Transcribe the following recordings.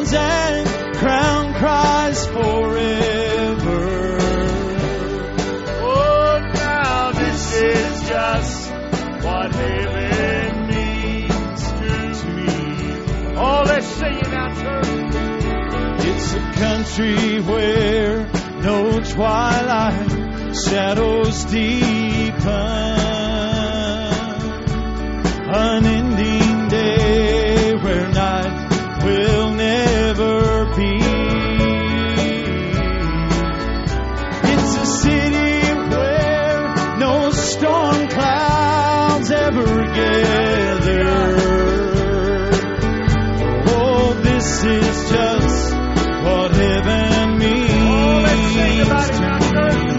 crowns and crown Christ forever. Oh, now this is just what heaven means to me. Oh, let's sing it out, church. It's a country where no twilight shadows deepen. Unending day where night will never be. It's a city where no storm clouds ever gather. Oh, this is just what heaven means. Oh, let's sing about it now, church.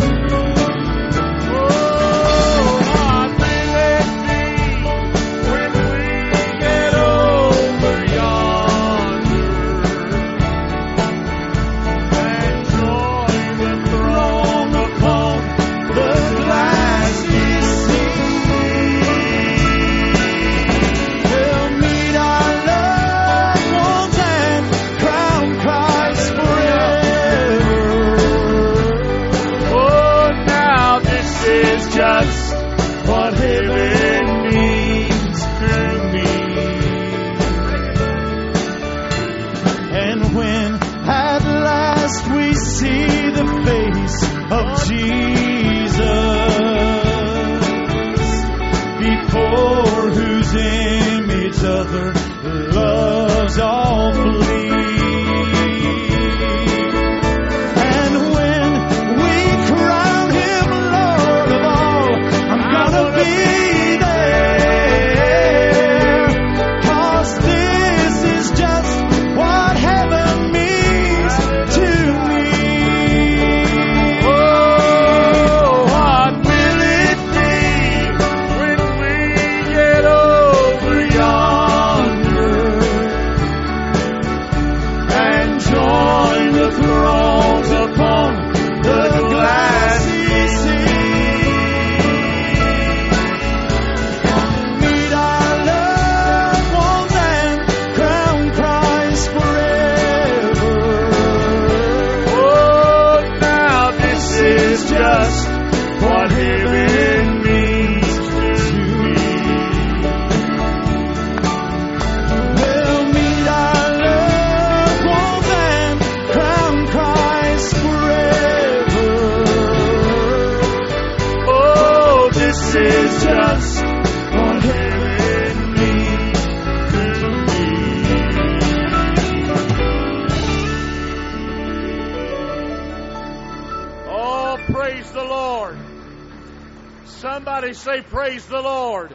Somebody say, praise the Lord.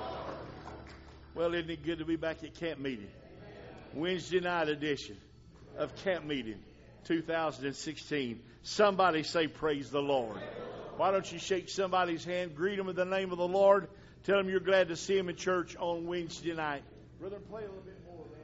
Well, isn't it good to be back at camp meeting? Wednesday night edition of camp meeting 2016. Somebody say, praise the Lord. Why don't you shake somebody's hand, greet them in the name of the Lord, tell them you're glad to see them in church on Wednesday night. Brother, play a little bit more, man.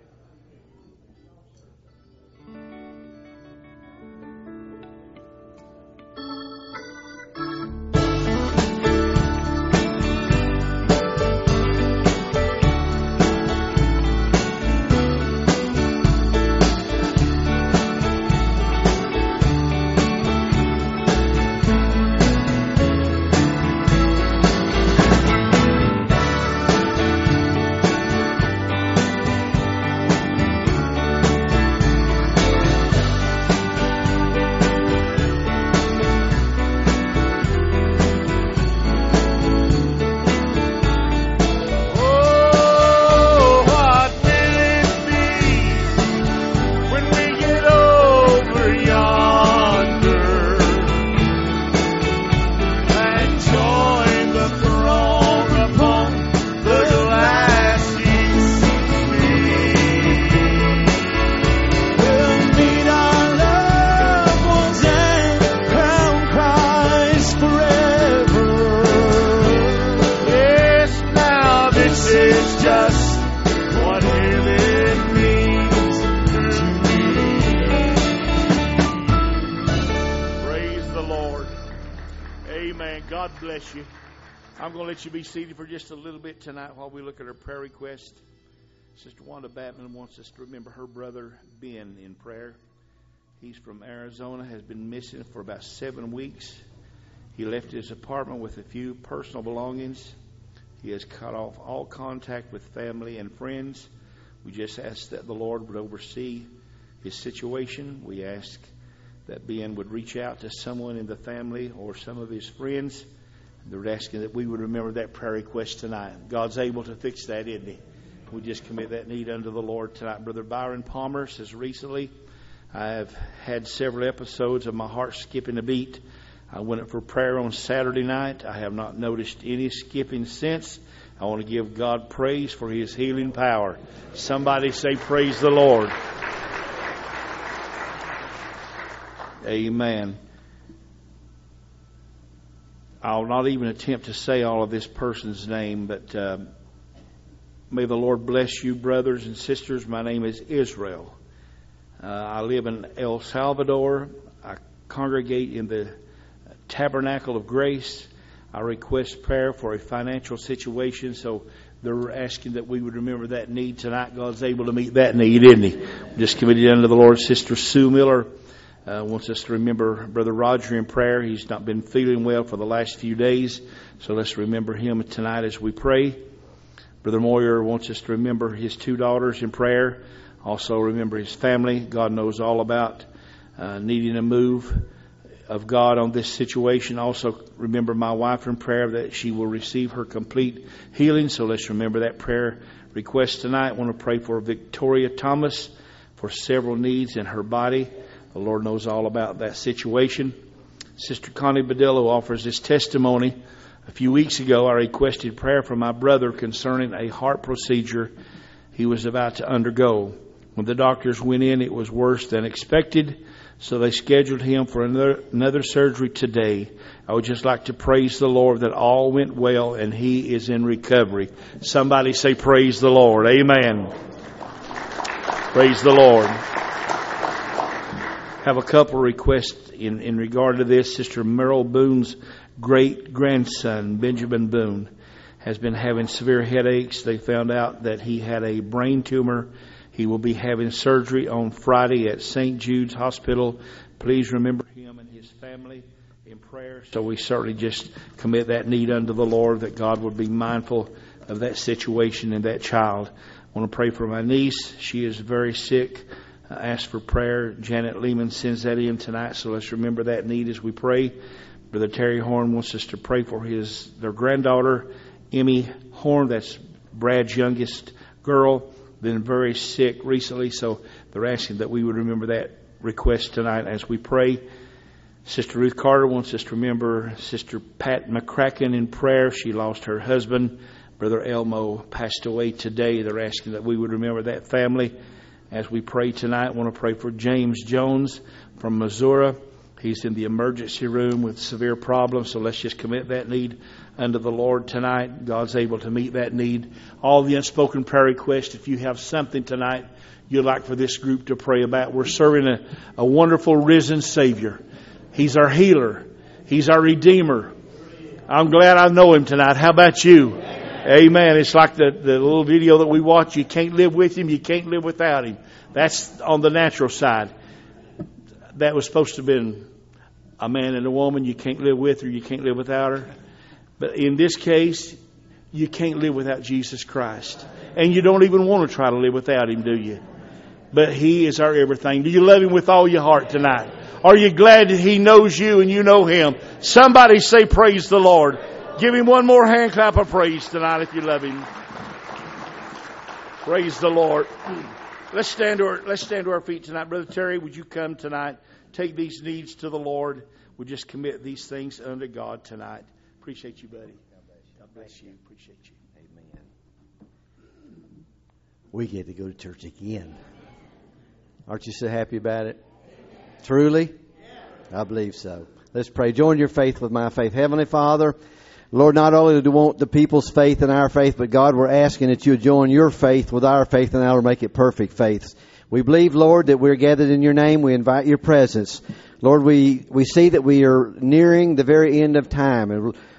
I'm going to let you be seated for just a little bit tonight while we look at our prayer request. Sister Wanda Batman wants us to remember her brother Ben in prayer. He's from Arizona, has been missing for about 7 weeks. He left his apartment with a few personal belongings. He has cut off all contact with family and friends. We just ask that the Lord would oversee his situation. We ask that Ben would reach out to someone in the family or some of his friends. They're asking that we would remember that prayer request tonight. God's able to fix that, isn't he? We just commit that need unto the Lord tonight. Brother Byron Palmer says, recently I have had several episodes of my heart skipping a beat. I went up for prayer on Saturday night. I have not noticed any skipping since. I want to give God praise for his healing power. Somebody say, praise the Lord. Amen. I'll not even attempt to say all of this person's name, but may the Lord bless you, brothers and sisters. My name is Israel. I live in El Salvador. I congregate in the Tabernacle of Grace. I request prayer for a financial situation, so they're asking that we would remember that need tonight. God's able to meet that need, isn't he? Just committed unto the Lord. Sister Sue Miller wants us to remember Brother Roger in prayer. He's not been feeling well for the last few days, so let's remember him tonight as we pray. Brother Moyer wants us to remember his 2 daughters in prayer. Also remember his family. God knows all about needing a move of God on this situation. Also remember my wife in prayer that she will receive her complete healing. So let's remember that prayer request tonight. I want to pray for Victoria Thomas for several needs in her body. The Lord knows all about that situation. Sister Connie Badillo offers this testimony. A few weeks ago, I requested prayer for my brother concerning a heart procedure he was about to undergo. When the doctors went in, it was worse than expected, so they scheduled him for another surgery today. I would just like to praise the Lord that all went well and he is in recovery. Somebody say, praise the Lord. Amen. Praise the Lord. Have a couple requests in regard to this. Sister Merle Boone's great-grandson, Benjamin Boone, has been having severe headaches. They found out that he had a brain tumor. He will be having surgery on Friday at St. Jude's Hospital. Please remember him and his family in prayer. So we certainly just commit that need unto the Lord, that God would be mindful of that situation and that child. I want to pray for my niece. She is very sick. Ask for prayer. Janet Lehman sends that in tonight, so let's remember that need as we pray. Brother Terry Horn wants us to pray for their granddaughter, Emmy Horn. That's Brad's youngest girl. Been very sick recently, so they're asking that we would remember that request tonight as we pray. Sister Ruth Carter wants us to remember Sister Pat McCracken in prayer. She lost her husband. Brother Elmo passed away today. They're asking that we would remember that family. As we pray tonight, I want to pray for James Jones from Missouri. He's in the emergency room with severe problems, so let's just commit that need unto the Lord tonight. God's able to meet that need. All the unspoken prayer requests, if you have something tonight you'd like for this group to pray about. We're serving a wonderful risen Savior. He's our healer. He's our Redeemer. I'm glad I know Him tonight. How about you? Amen. It's like the little video that we watch. You can't live with Him. You can't live without Him. That's on the natural side. That was supposed to have been a man and a woman. You can't live with her. You can't live without her. But in this case, you can't live without Jesus Christ. And you don't even want to try to live without Him, do you? But He is our everything. Do you love Him with all your heart tonight? Are you glad that He knows you and you know Him? Somebody say, praise the Lord. Give Him one more hand clap of praise tonight if you love Him. Praise the Lord. Let's stand to our feet tonight. Brother Terry, would you come tonight? Take these needs to the Lord. We'll just commit these things unto God tonight. Appreciate you, buddy. God bless you. Appreciate you. Amen. We get to go to church again. Aren't you so happy about it? Truly? I believe so. Let's pray. Join your faith with my faith. Heavenly Father, Lord, not only do we want the people's faith and our faith, but God, we're asking that you join your faith with our faith and that will make it perfect faith. We believe, Lord, that we're gathered in your name. We invite your presence. Lord, we see that we are nearing the very end of time. And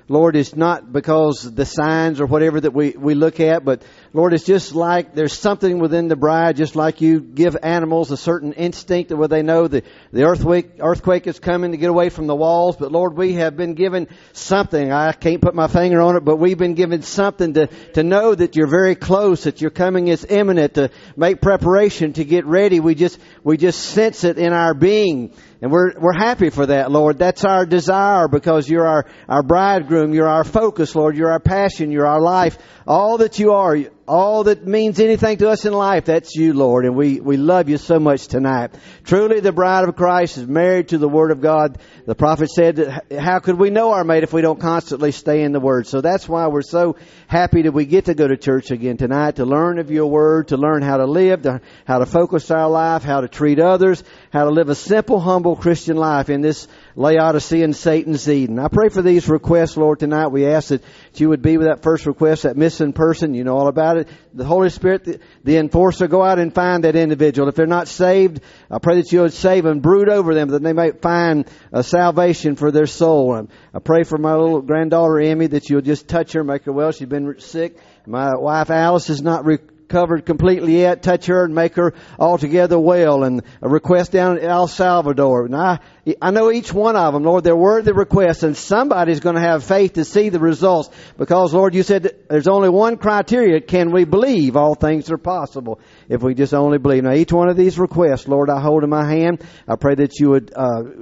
Lord, it's not because the signs or whatever that we look at, but Lord, it's just like there's something within the bride, just like you give animals a certain instinct where they know the earthquake is coming to get away from the walls. But Lord, we have been given something. I can't put my finger on it, but we've been given something to know that you're very close, that your coming is imminent, to make preparation, to get ready. We just sense it in our being. And we're happy for that, Lord. That's our desire, because you're our bridegroom. You're our focus, Lord. You're our passion. You're our life. All that you are, all that means anything to us in life, that's you, Lord. And we love you so much tonight. Truly, the bride of Christ is married to the Word of God. The prophet said, how could we know our mate if we don't constantly stay in the Word? So that's why we're so happy that we get to go to church again tonight, to learn of your Word, to learn how to live, how to focus our life, how to treat others, how to live a simple, humble Christian life in this Laodicean Satan's Eden. I pray for these requests, Lord, tonight. We ask that you would be with that first request, that missing person. You know all about it. The Holy Spirit, the enforcer, go out and find that individual. If they're not saved, I pray that you would save and brood over them, that they might find a salvation for their soul. And I pray for my little granddaughter, Emmy, that you'll just touch her, make her well. She's been sick. My wife, Alice, is not recovered completely yet. Touch her and make her altogether well. And a request down in El Salvador. And I know each one of them, Lord, they're worthy requests, and somebody's going to have faith to see the results, because, Lord, you said there's only one criteria. Can we believe? All things are possible if we just only believe. Now, each one of these requests, Lord, I hold in my hand. I pray that you would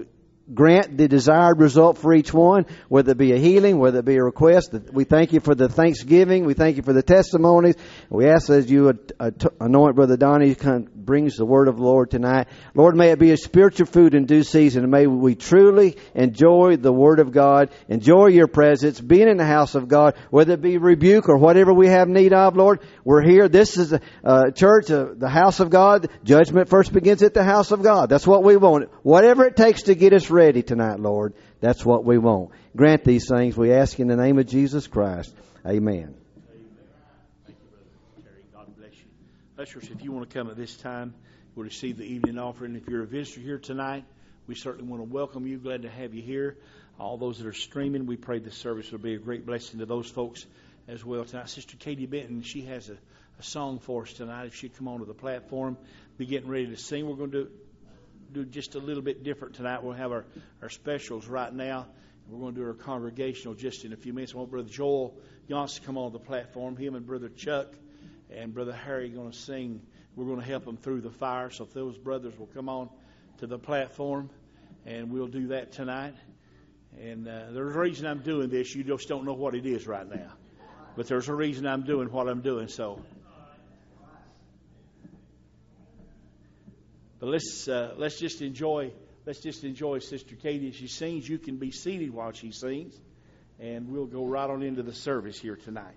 grant the desired result for each one, whether it be a healing, whether it be a request. We thank you for the thanksgiving. We thank you for the testimonies. We ask that you would anoint Brother Donnie, who brings the word of the Lord tonight. Lord, may it be a spiritual food in due season, and may we truly enjoy the word of God, enjoy your presence, being in the house of God, whether it be rebuke or whatever we have need of, Lord. We're here. This is a church, the house of God. Judgment first begins at the house of God. That's what we want. Whatever it takes to get us ready tonight, Lord, that's what we want. Grant these things, we ask in the name of Jesus Christ. Amen. Thank you, Brother Terry. God bless you. Ushers, if you want to come at this time, we'll receive the evening offering. If you're a visitor here tonight, we certainly want to welcome you. Glad to have you here. All those that are streaming, we pray this service will be a great blessing to those folks as well tonight. Sister Katie Benton, she has a song for us tonight. If she'd come onto the platform, be getting ready to sing. We're going to do just a little bit different tonight. We'll have our specials right now. We're going to do our congregational just in a few minutes. I want Brother Joel Yance to come on the platform. Him and Brother Chuck and Brother Harry are going to sing. We're going to help them through the fire. So if those brothers will come on to the platform, and we'll do that tonight. And there's a reason I'm doing this. You just don't know what it is right now. But there's a reason I'm doing what I'm doing. So, but let's just enjoy Sister Katie as she sings. You can be seated while she sings, and we'll go right on into the service here tonight.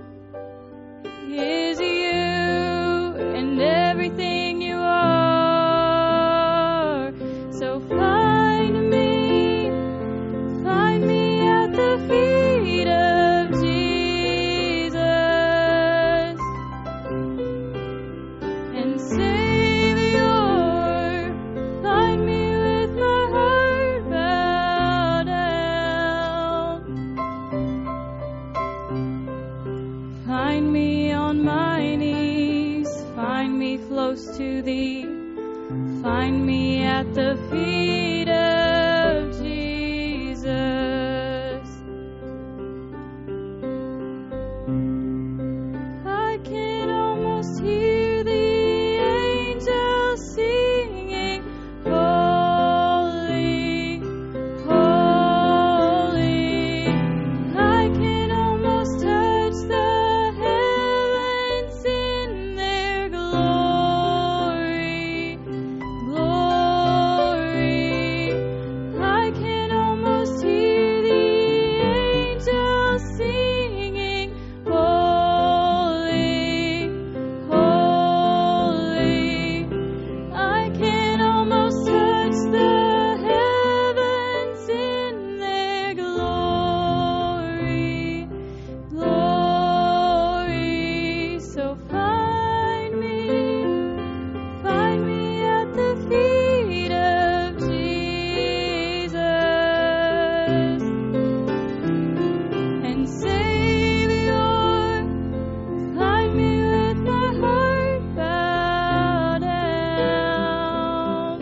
Everything you are. close to thee. Find me at the feet of Jesus. I can almost hear the angels singing, holy, holy. I can almost touch the heavens in their glory, glory. I can almost hear the angels singing, holy, holy. I can almost touch the heavens in their glory, glory. So find me at the feet of Jesus. And Savior, find me with my heart bowed down.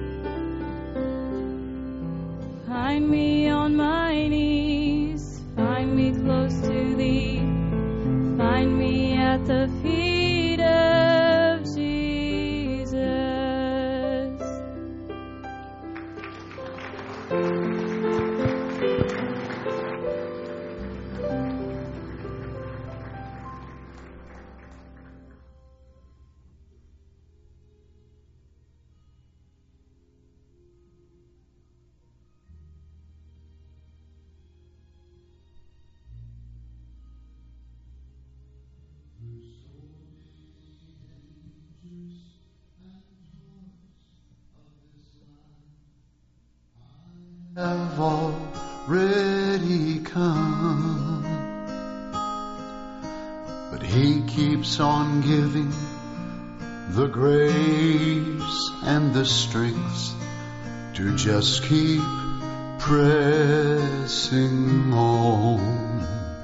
Find me on my knees, find me close to thee. Find me at the feet of Jesus. Have already come, but He keeps on giving the grace and the strength to just keep pressing on.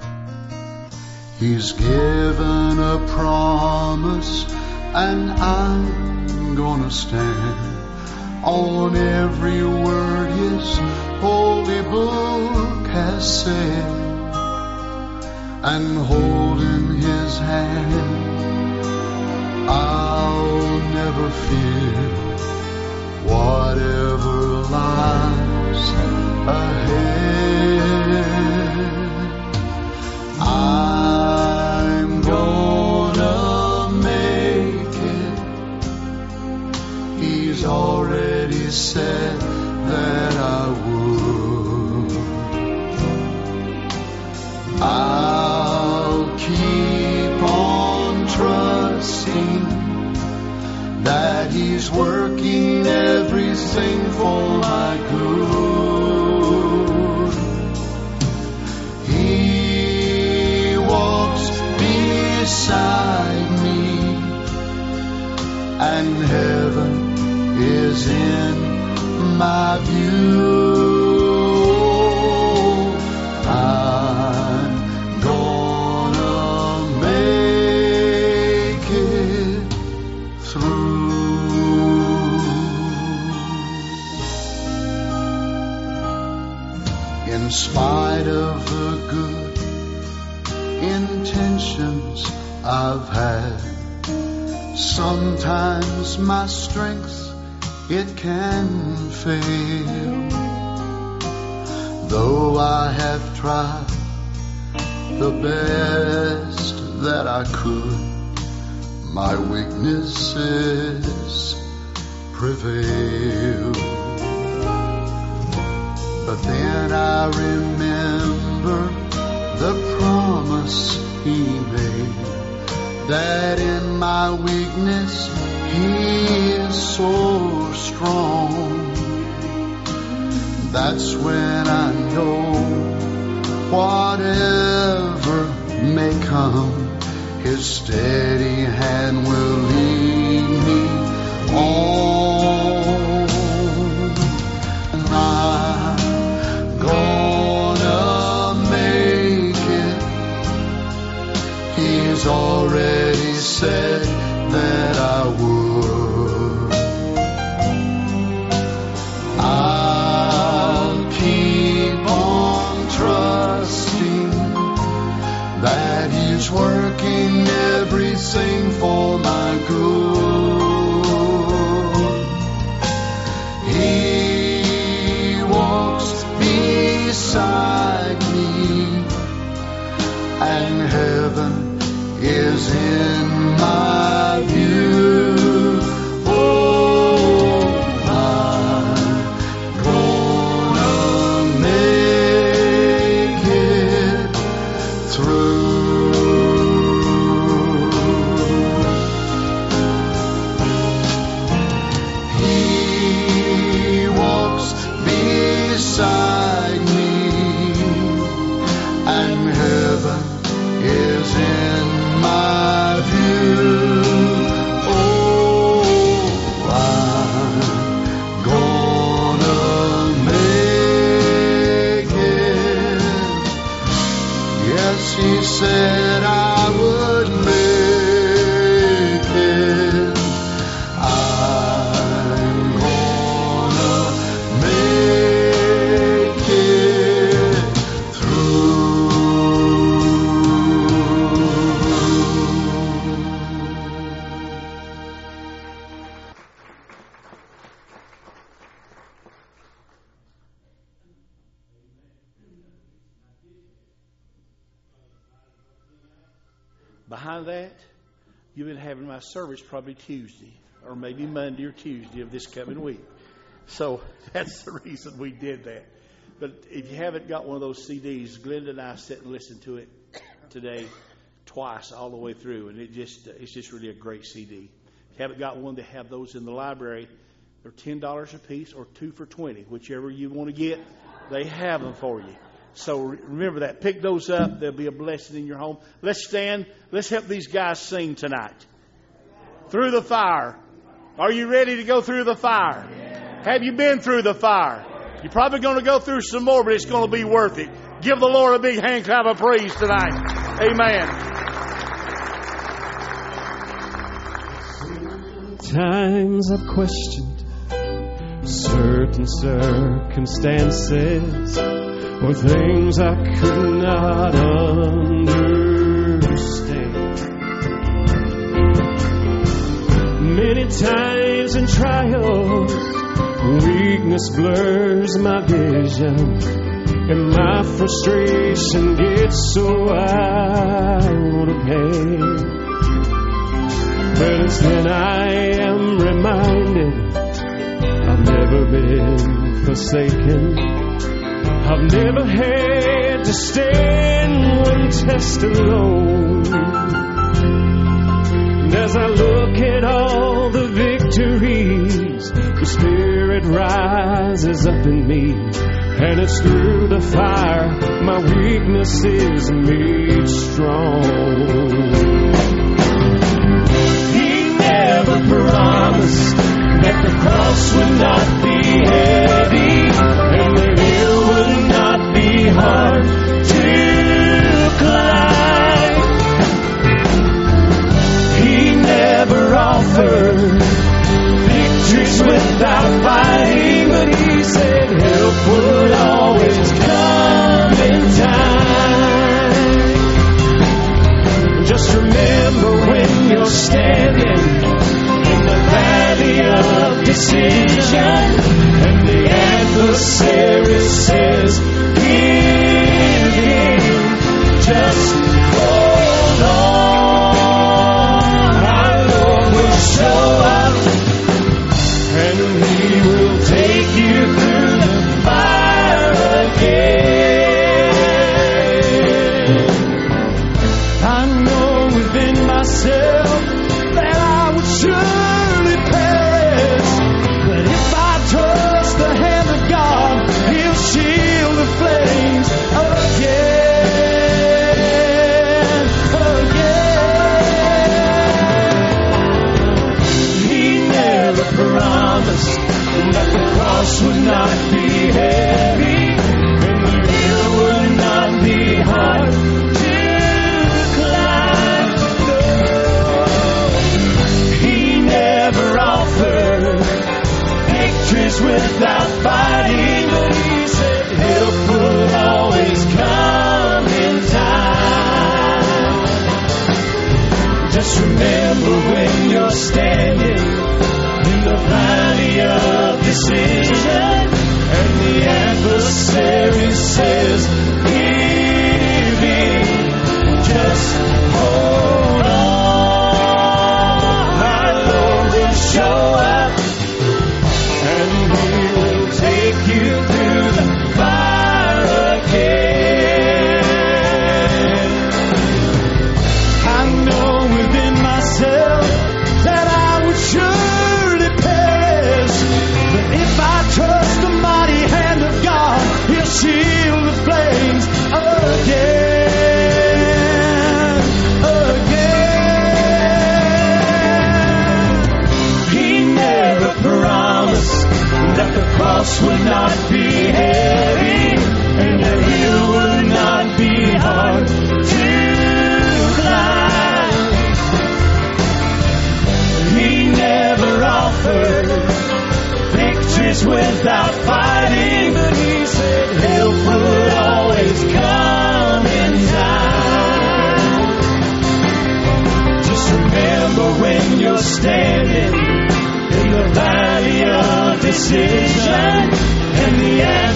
He's given a promise, and I'm gonna stand on every word His holy book has said, and holding His hand, I'll never fear whatever lies ahead. I'm gonna make it. He's already said that I would. I'll keep on trusting that He's working everything for my good. He walks beside me, and heaven is in my view. I'm gonna make it through. In spite of the good intentions I've had, sometimes my strength, it can fail. Though I have tried the best that I could, my weaknesses prevail. But then I remember the promise He made, that in my weakness He is so strong. That's when I know whatever may come, His steady hand will lead me on. I'm gonna make it. He's already said that I would. beside me, and heaven is in my view. Oh, I'm gonna make it through. He walks beside me, and heaven is in my view. Oh, I'm gonna make it. Yes, he said I would make it. I'm gonna make it through. Behind that, you've been having my service probably Tuesday or maybe Monday or Tuesday of this coming week. So that's the reason we did that. But if you haven't got one of those CDs, Glenda and I sat and listened to it today twice all the way through, and it's just really a great CD. If you haven't got one, they have those in the library. They're $10 a piece or 2 for $20, whichever you want to get. They have them for you. So remember that. Pick those up. There'll be a blessing in your home. Let's stand. Let's help these guys sing tonight. Through the fire. Are you ready to go through the fire? Have you been through the fire? You're probably going to go through some more, but it's going to be worth it. Give the Lord a big hand clap of praise tonight. Amen. Times I've questioned certain circumstances or things I could not understand. Many times in trials, weakness blurs my vision, and my frustration gets so out of hand. But it's then I am reminded I've never been forsaken. I've never had to stand one test alone. And as I look at all the victories, the Spirit rises up in me, and it's through the fire my weakness is made strong. He never promised that the cross would not be heavy, and the hill would not be hard to climb. He never offered victories without fighting, but he said help would always come in time. Just remember when you're standing in the valley of decision, and the adversary says, give in, just hold on. Our Lord will show up, and He will take you through the fire again. I know within myself that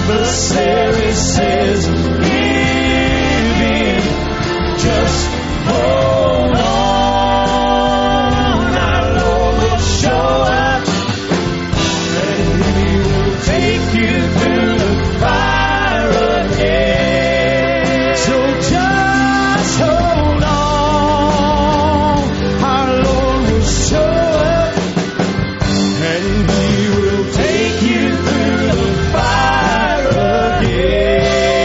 adversary says, give in, just hold on. Our Lord will show up, and He will take you through the fire again. So just hold on. Our Lord will show up, and He will take you through the fire again.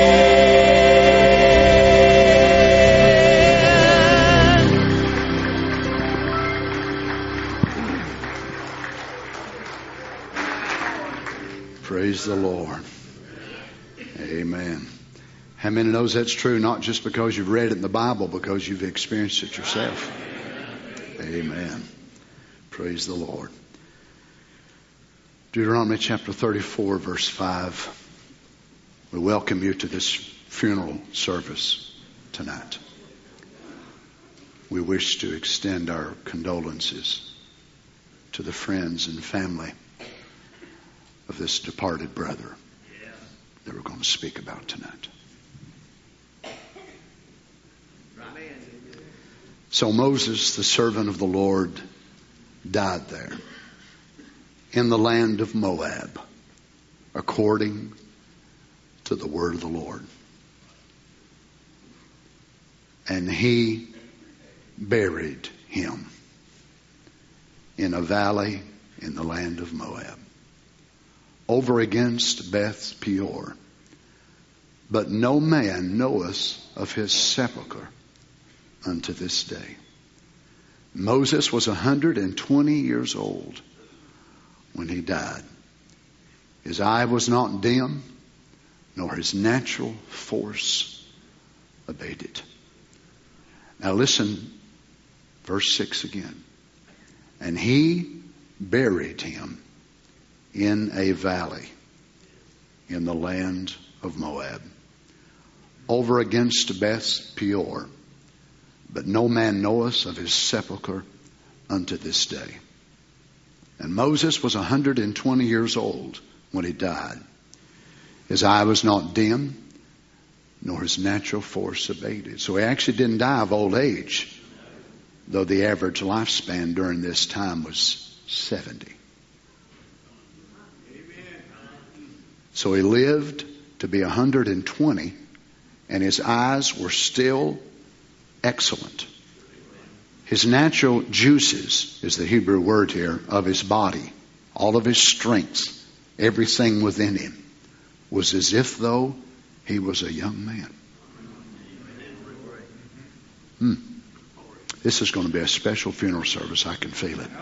Praise the Lord. Amen. How many knows that's true, not just because you've read it in the Bible, because you've experienced it yourself? Amen. Praise the Lord. Deuteronomy chapter 34, verse 5. We welcome you to this funeral service tonight. We wish to extend our condolences to the friends and family of this departed brother that we're going to speak about tonight. So Moses, the servant of the Lord, died there in the land of Moab, according to the word of the Lord. And he buried him in a valley in the land of Moab, over against Beth Peor. But no man knoweth of his sepulchre unto this day. Moses was 120 years old when he died. His eye was not dim, nor his natural force abated. Now listen, verse 6 again. And he buried him in a valley in the land of Moab, over against Beth Peor. But no man knoweth of his sepulchre unto this day. And Moses was 120 years old when he died. His eye was not dim, nor his natural force abated. So he actually didn't die of old age, though the average lifespan during this time was 70. So he lived to be 120, and his eyes were still excellent. His natural juices is the Hebrew word here of his body. All of his strength, everything within him was as if though he was a young man. This is going to be a special funeral service. I can feel it.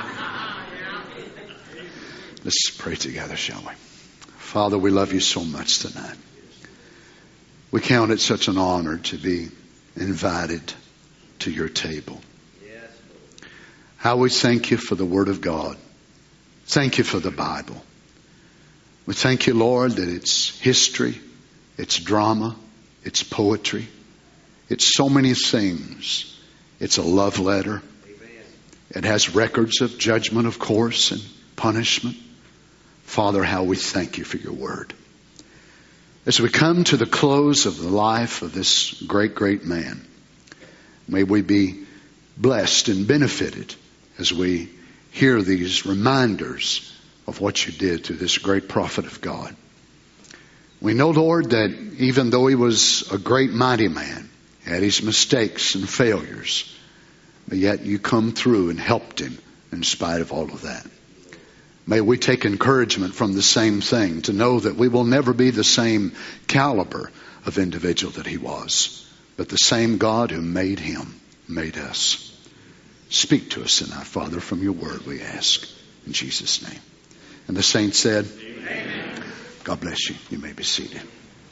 Let's pray together, shall we? Father, we love you so much tonight. We count it such an honor to be invited to your table. How we thank you for the Word of God. Thank you for the Bible. We thank you, Lord, that it's history, it's drama, it's poetry, it's so many things. It's a love letter. It has records of judgment, of course, and punishment. Father, how we thank you for your Word. As we come to the close of the life of this great, great man, may we be blessed and benefited as we hear these reminders of what you did to this great prophet of God. We know, Lord, that even though he was a great, mighty man, he had his mistakes and failures, but yet you come through and helped him in spite of all of that. May we take encouragement from the same thing, to know that we will never be the same caliber of individual that he was, but the same God who made him, made us. Speak to us tonight, Father, from your word, we ask. In Jesus' name. And the saints said, Amen. God bless you. You may be seated.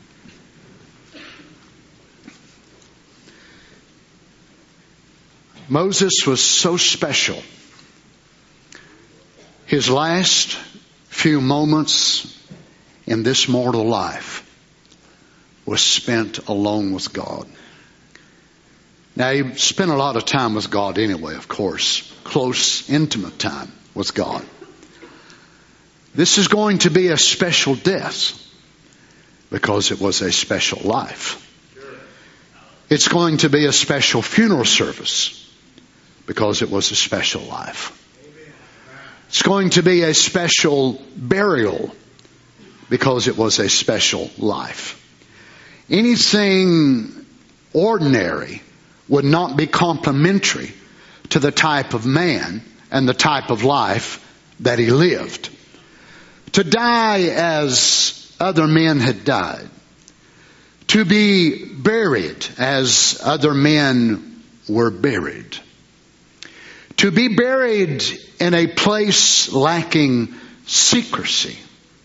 Moses was so special. His last few moments in this mortal life was spent alone with God. Now, he spent a lot of time with God anyway, of course. Close, intimate time with God. This is going to be a special death. because it was a special life. It's going to be a special funeral service because it was a special life. It's going to be a special burial because it was a special life. Anything ordinary would not be complementary to the type of man and the type of life that he lived. To die as other men had died, to be buried as other men were buried, to be buried in a place lacking secrecy,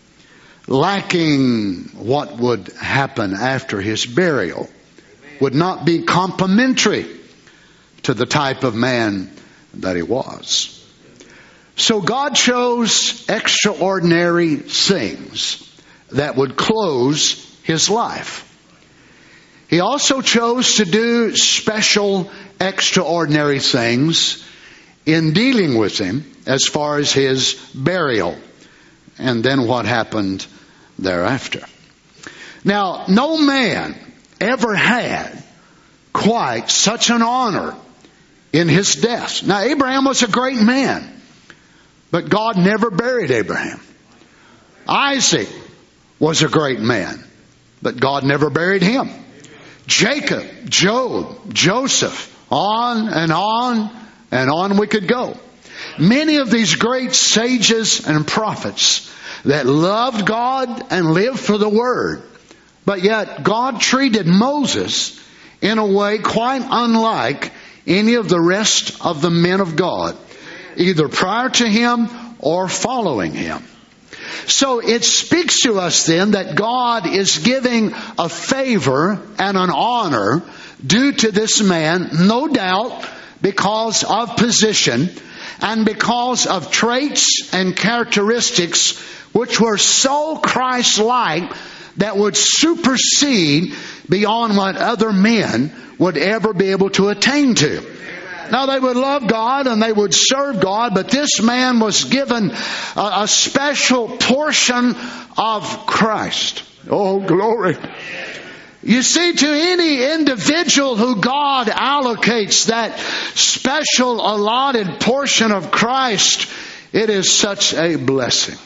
lacking what would happen after his burial, would not be complementary to the type of man that he was. So God chose extraordinary things that would close his life. He also chose to do special, extraordinary things in dealing with him as far as his burial and then what happened thereafter. Now, no man ever had quite such an honor in his death. Now, Abraham was a great man, but God never buried Abraham. Isaac was a great man, but God never buried him. Jacob, Job, Joseph, on and on and on we could go. Many of these great sages and prophets that loved God and lived for the Word, but yet God treated Moses in a way quite unlike any of the rest of the men of God, either prior to him or following him. So it speaks to us then that God is giving a favor and an honor due to this man, no doubt because of position and because of traits and characteristics which were so Christ-like that would supersede beyond what other men would ever be able to attain to. Now, they would love God and they would serve God, but this man was given a special portion of Christ. Oh, glory. You see, to any individual who God allocates that special allotted portion of Christ, it is such a blessing.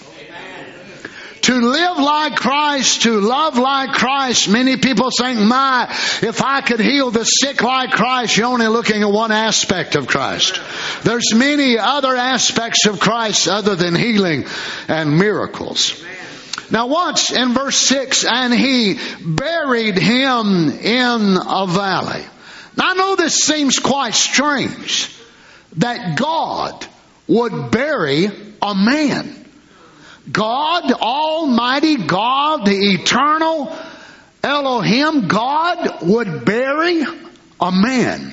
To live like Christ, to love like Christ. Many people think, if I could heal the sick like Christ, you're only looking at one aspect of Christ. There's many other aspects of Christ other than healing and miracles. Now watch in verse 6, and he buried him in a valley. Now I know this seems quite strange that God would bury a man. God, Almighty God, the eternal Elohim, God would bury a man.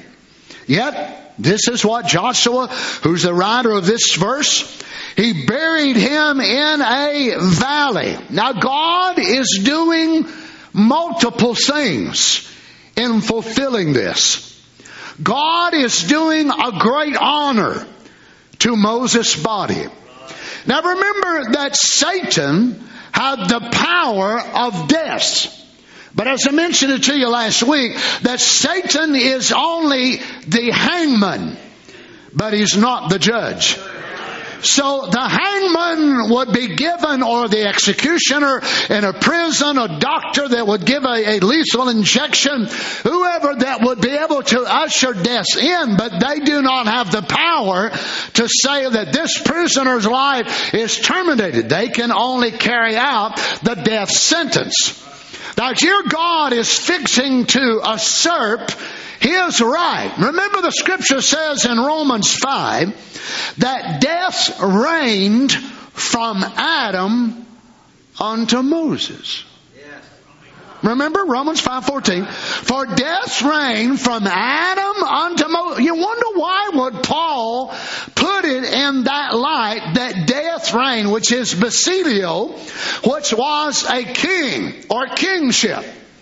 Yet, this is what Joshua, who's the writer of this verse, he buried him in a valley. Now, God is doing multiple things in fulfilling this. God is doing a great honor to Moses' body. Now remember that Satan had the power of death. But as I mentioned it to you last week, that Satan is only the hangman, but he's not the judge. So the hangman would be given, or the executioner in a prison, a doctor that would give a lethal injection, whoever that would be able to usher death in, but they do not have the power to say that this prisoner's life is terminated. They can only carry out the death sentence. Now here God is fixing to usurp his right. Remember the scripture says in Romans 5 that death reigned from Adam unto Moses. Remember Romans 5:14. For death reigned from Adam unto Moses. You wonder why would Paul put it in that light, that death reigned, which is Basilio, which was a king or kingship.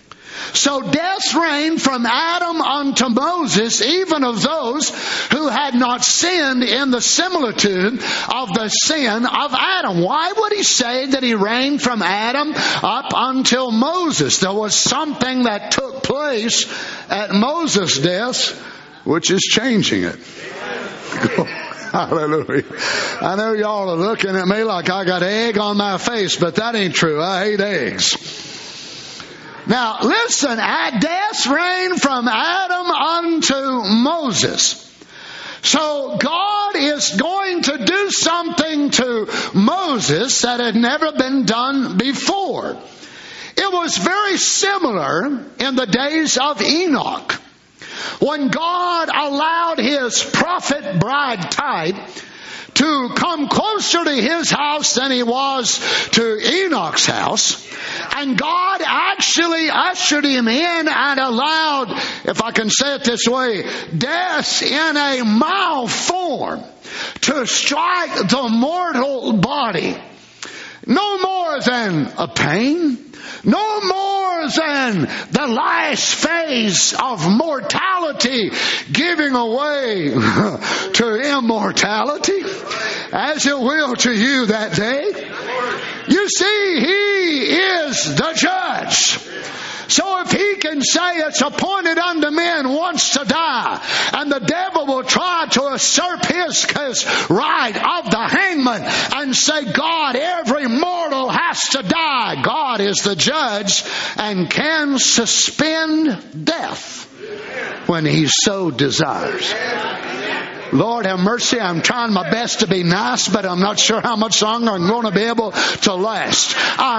So death reigned from Adam unto Moses, even of those who had not sinned in the similitude of the sin of Adam. Why would he say that he reigned from Adam up until Moses? There was something that took place at Moses' death, which is changing it. Hallelujah. I know y'all are looking at me like I got egg on my face, but that ain't true. I hate eggs. Now, listen, death reigned from Adam unto Moses. So God is going to do something to Moses that had never been done before. It was very similar in the days of Enoch, when God allowed his prophet bride type to come closer to his house than he was to Enoch's house. And God actually ushered him in and allowed, if I can say it this way, death in a mild form to strike the mortal body. No more than a pain. No more than the last phase of mortality giving away to immortality, as it will to you that day. You see, he is the judge. So if he can say it's appointed unto men once to die, and the devil will try to usurp his right of the hangman and say, God, every mortal has to die. God is the judge and can suspend death when he so desires. Lord have mercy, I'm trying my best to be nice, but I'm not sure how much longer I'm going to be able to last. I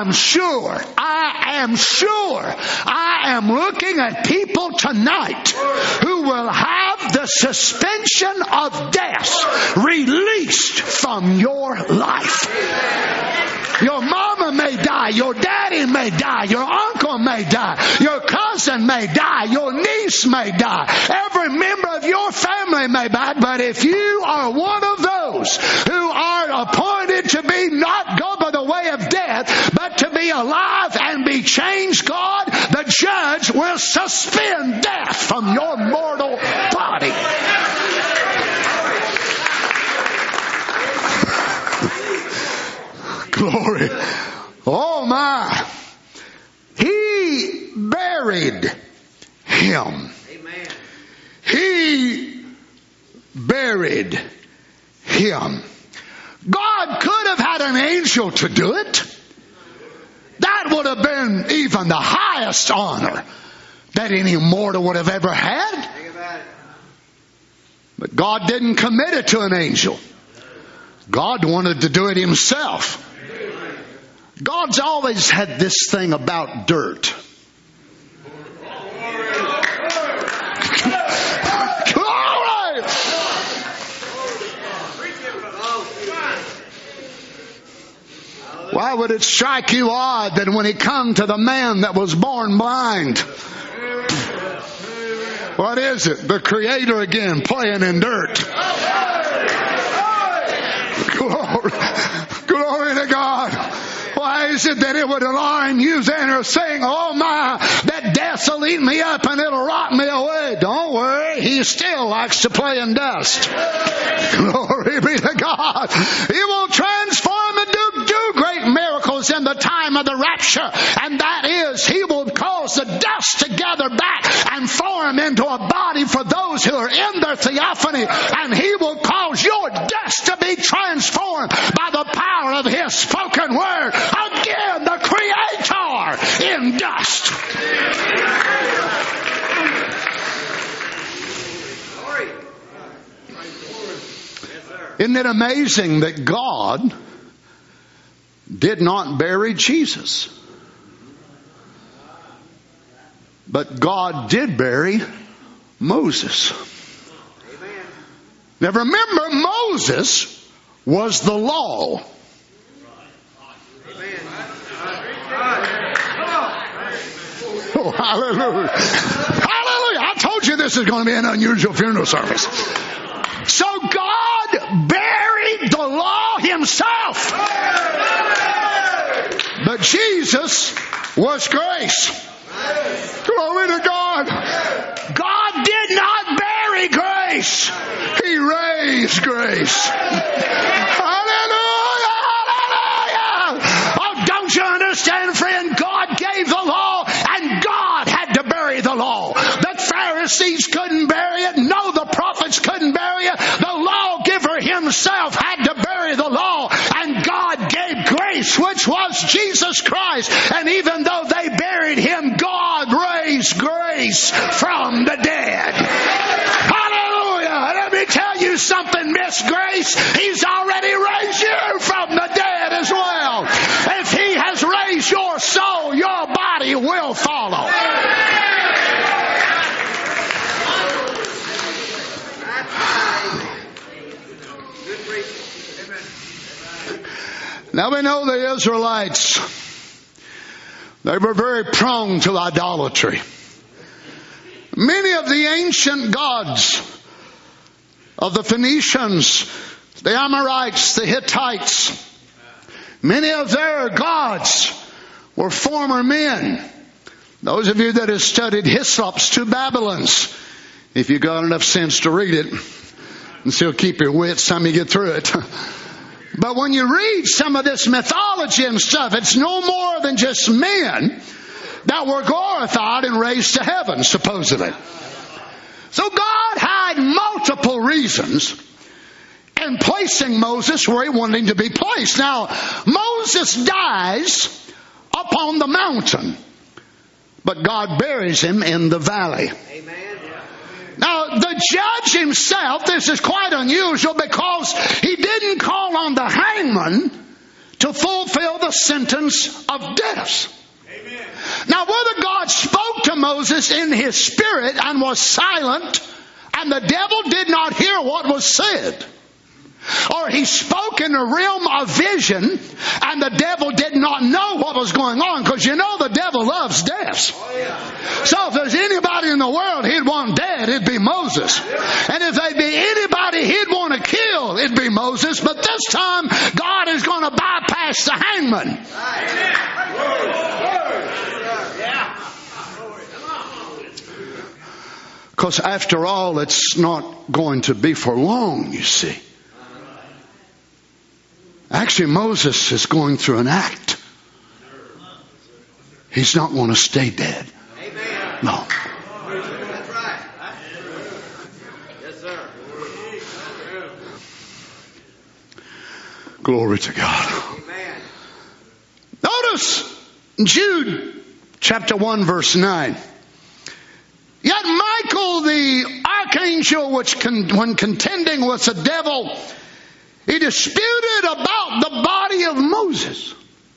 am looking at people tonight who will have the suspension of death released from your life. Your mama may die, your daddy may die, your uncle may die, your cousin may die, your niece may die, every member of your family may die, but if you are one of those who are appointed to be not go by the way of death, but to be alive and be changed, God, the judge will suspend death from your mortal body. Glory. Oh my. He buried him. Amen. He buried him. God could have had an angel to do it. That would have been even the highest honor that any mortal would have ever had. But God didn't commit it to an angel. God wanted to do it himself. God's always had this thing about dirt. Glory! Why would it strike you odd that when he come to the man that was born blind? What is it? The Creator again playing in dirt. Glory, glory to God. Why is it that it would alarm you then or saying, oh my, that death will eat me up and it'll rot me away? Don't worry, he still likes to play in dust. Glory be to God. He will transform and do great miracles in the time of the rapture. And that is, he will cause the dust to gather back and form into a body for those who are in their theophany. And he will cause your dust to be transformed by the power of his spoken word. Again, the Creator in dust. Isn't it amazing that God did not bury Jesus? But God did bury Moses. Now remember, Moses was the law. Oh, hallelujah. Hallelujah. I told you this is going to be an unusual funeral service. So God buried the law himself. But Jesus was grace. Glory grace. He raised grace. Hallelujah! Hallelujah! Oh, don't you understand, friend? God gave the law, and God had to bury the law. The Pharisees couldn't bury it. No, the prophets couldn't bury it. The lawgiver himself had to bury the law, and God gave grace, which was Jesus Christ. And even though they buried him, God raised grace from the dead. Hallelujah! Let me tell you something, Miss Grace. He's already raised you from the dead as well. If he has raised your soul, your body will follow. Now we know the Israelites, they were very prone to idolatry. Many of the ancient gods of the Phoenicians, the Amorites, the Hittites, many of their gods were former men. Those of you that have studied Hyssop's Two Babylons, if you got enough sense to read it, and still keep your wits time you get through it. But when you read some of this mythology and stuff, it's no more than just men that were glorified and raised to heaven, supposedly. So God had multiple reasons in placing Moses where he wanted him to be placed. Now, Moses dies upon the mountain, but God buries him in the valley. Amen. Now, the judge himself, this is quite unusual because he didn't call on the hangman to fulfill the sentence of death. Amen. Now, whether God spoke to Moses in his spirit and was silent, and the devil did not hear what was said, or he spoke in the realm of vision and the devil did not know what was going on, because you know the devil loves death. So if there's anybody in the world he'd want dead, it'd be Moses. And if there'd be anybody he'd want to kill, it'd be Moses. But this time God is going to bypass the hangman. Because after all, it's not going to be for long, you see. Actually, Moses is going through an act. He's not going to stay dead. No. That's right. Yes, sir. Glory to God. Amen. Notice Jude chapter 1 verse 9. Yet Michael the archangel, when contending with the devil, he disputed about the body of Moses.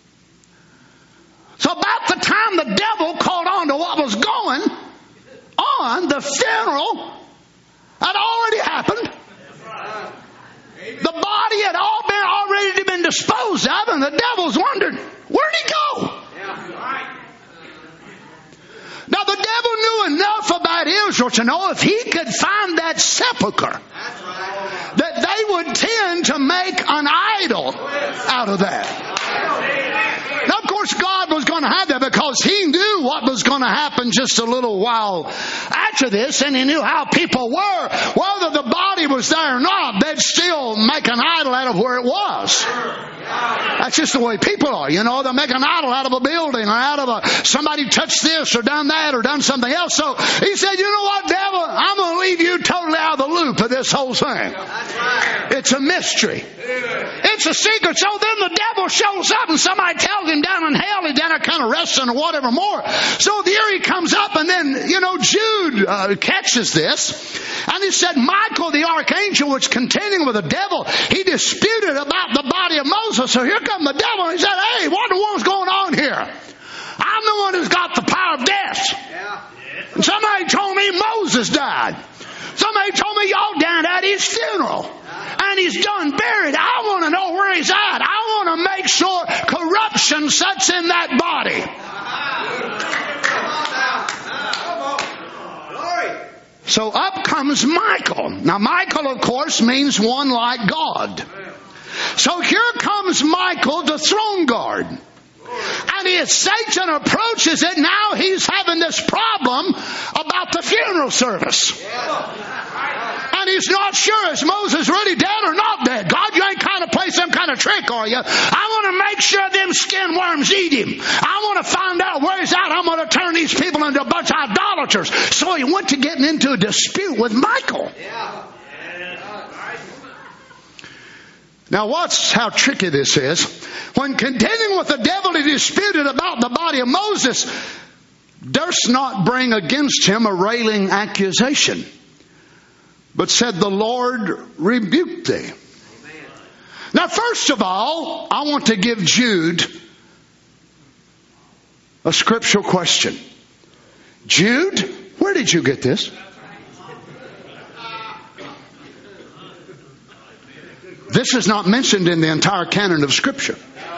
So about the time the devil caught on to what was going on, the funeral had already happened. The body had already been disposed of, and the devil's wondered, where'd he go? Now the devil knew enough about Israel to know if he could find that sepulcher, that they would tend to make an idol out of that. Now, of course, God was going to have that because he knew what was going to happen just a little while after this, and he knew how people were. Whether the body was there or not, they'd still make an idol out of where it was. That's just the way people are. You know, they'll make an idol out of a building or out of somebody touched this or done that or done something else. So he said, you know what, devil? I'm going to leave you totally out of the loop of this whole thing. It's a mystery. It's a secret. So then the devil shows up and somebody tells him down in hell he's down there kind of wrestling or whatever more. So there he comes up, and then, you know, Jude catches this. And he said, Michael the archangel was contending with the devil. He disputed about the body of Moses. So here comes the devil, and he said, hey, what in the world's going on here? I'm the one who's got the power of death. And somebody told me Moses died. Somebody told me y'all down at his funeral. And he's done buried. I want to know where he's at. I want to make sure corruption sets in that body. So up comes Michael. Now Michael, of course, means one like God. So here comes Michael, the throne guard. And as Satan approaches it, now he's having this problem about the funeral service. And that he's not sure, is Moses really dead or not dead? God, you ain't kind of play some kind of trick, are you? I want to make sure them skin worms eat him. I want to find out where he's at. I'm going to turn these people into a bunch of idolaters. So he went to getting into a dispute with Michael. Now watch how tricky this is. When contending with the devil, he disputed about the body of Moses, durst not bring against him a railing accusation, but said, the Lord rebuked thee. Amen. Now first of all, I want to give Jude a scriptural question. Jude, where did you get this? This is not mentioned in the entire canon of Scripture.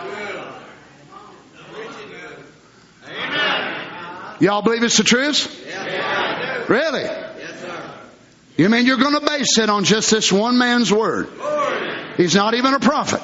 Y'all believe it's the truth? Really? You mean you're going to base it on just this one man's word? He's not even a prophet.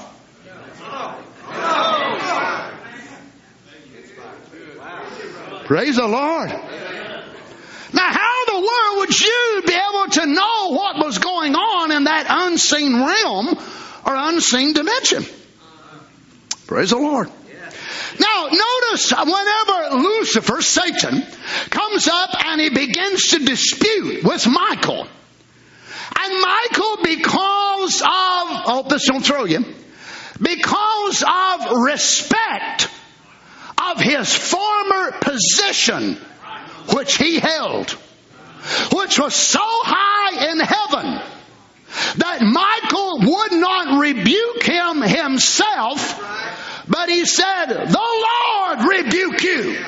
Praise the Lord. Now, how in the world would you be able to know what was going on in that unseen realm or unseen dimension? Praise the Lord. Now, notice whenever Lucifer, Satan, comes up and he begins to dispute with Michael. And Michael, because of, I hope this don't throw you, because of respect of his former position, which he held, which was so high in heaven that Michael would not rebuke him himself, but he said, the Lord rebuke you.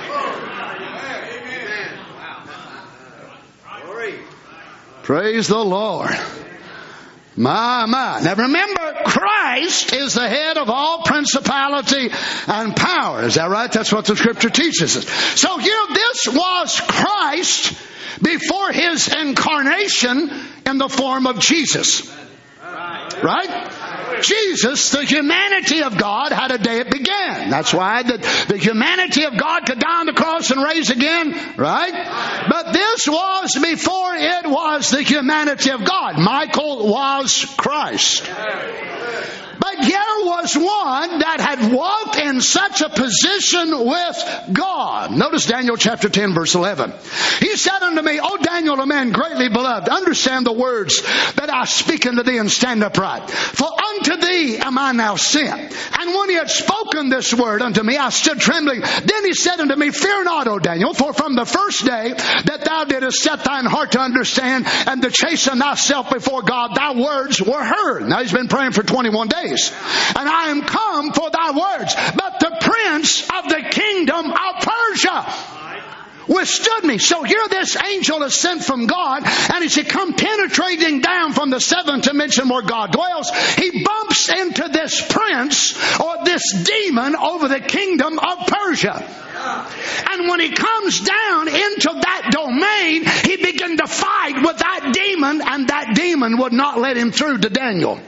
Praise the Lord. My. Now remember, Christ is the head of all principality and power. Is that right? That's what the Scripture teaches us. So here, this was Christ before his incarnation in the form of Jesus. Right? Jesus, the humanity of God, had a day it began. That's why the humanity of God could die on the cross and raise again. Right? But this was before it was the humanity of God. Michael was Christ. But here was one that had walked in such a position with God. Notice Daniel chapter 10 verse 11. He said unto me, O Daniel, a man greatly beloved, understand the words that I speak unto thee and stand upright. For unto thee am I now sent. And when he had spoken this word unto me, I stood trembling. Then he said unto me, fear not, O Daniel, for from the first day that thou didst set thine heart to understand and to chasten thyself before God, thy words were heard. Now he's been praying for 21 days. And I am come for thy words. But the prince of the kingdom of Persia withstood me. So here this angel is sent from God, and as he come penetrating down from the seventh dimension where God dwells, he bumps into this prince or this demon over the kingdom of Persia. And when he comes down into that domain, he began to fight with that demon, and that demon would not let him through to Daniel.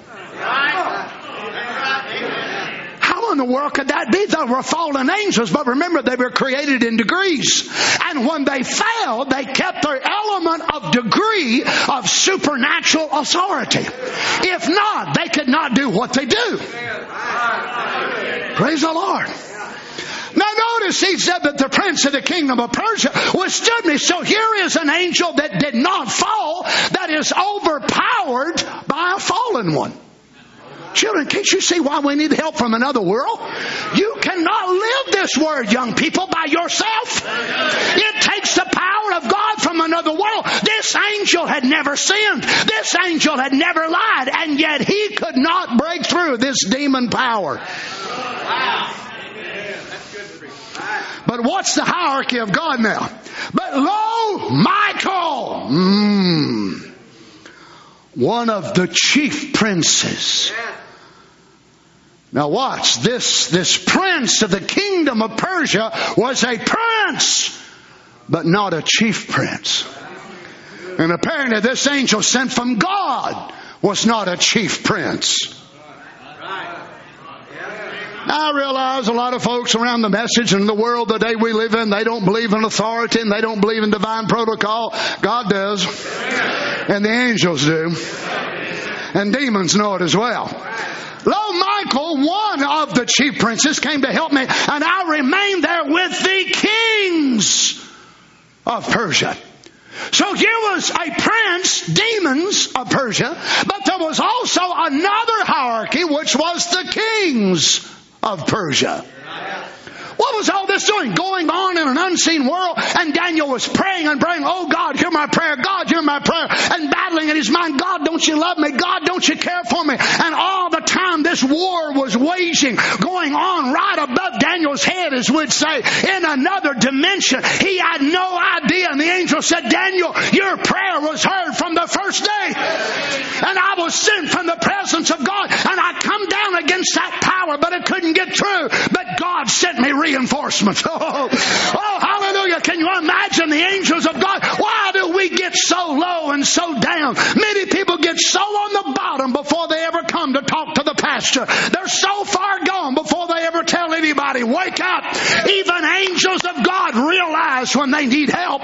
How in the world could that be? They were fallen angels, but remember, they were created in degrees. And when they fell, they kept their element of degree of supernatural authority. If not, they could not do what they do. Praise the Lord. Now notice he said that the prince of the kingdom of Persia withstood me. So here is an angel that did not fall, that is overpowered by a fallen one. Children, can't you see why we need help from another world? You cannot live this word, young people, by yourself. It takes the power of God from another world. This angel had never sinned. This angel had never lied. And yet he could not break through this demon power. But what's the hierarchy of God now? But lo, Michael, one of the chief princes. Now watch, this prince of the kingdom of Persia was a prince, but not a chief prince. And apparently this angel sent from God was not a chief prince. I realize a lot of folks around the message and the world the day we live in, they don't believe in authority and they don't believe in divine protocol. God does. And the angels do. And demons know it as well. Lo, Michael, one of the chief princes, came to help me, and I remained there with the kings of Persia. So here was a prince, demons of Persia, but there was also another hierarchy, which was the kings of Persia. What was all this doing? Going on in an unseen world, and Daniel was praying and praying, oh God, hear my prayer, God, hear my prayer, and battling in his mind, God, don't you love me? God, don't you care for me? And all the time this war was waging, going on right above Daniel's head, as we'd say, in another dimension. He had no idea, and the angel said, Daniel, your prayer was heard from the first day, and I was sent from the presence of God, and I come down against that power, but it couldn't get through. But God sent me reinforcements. Oh, hallelujah. Can you imagine the angels of God? Why do we get so low and so down? Many people get so on the bottom before they ever come to talk to the pastor. They're so far gone before they ever tell anybody, wake up. Even angels of God realize when they need help.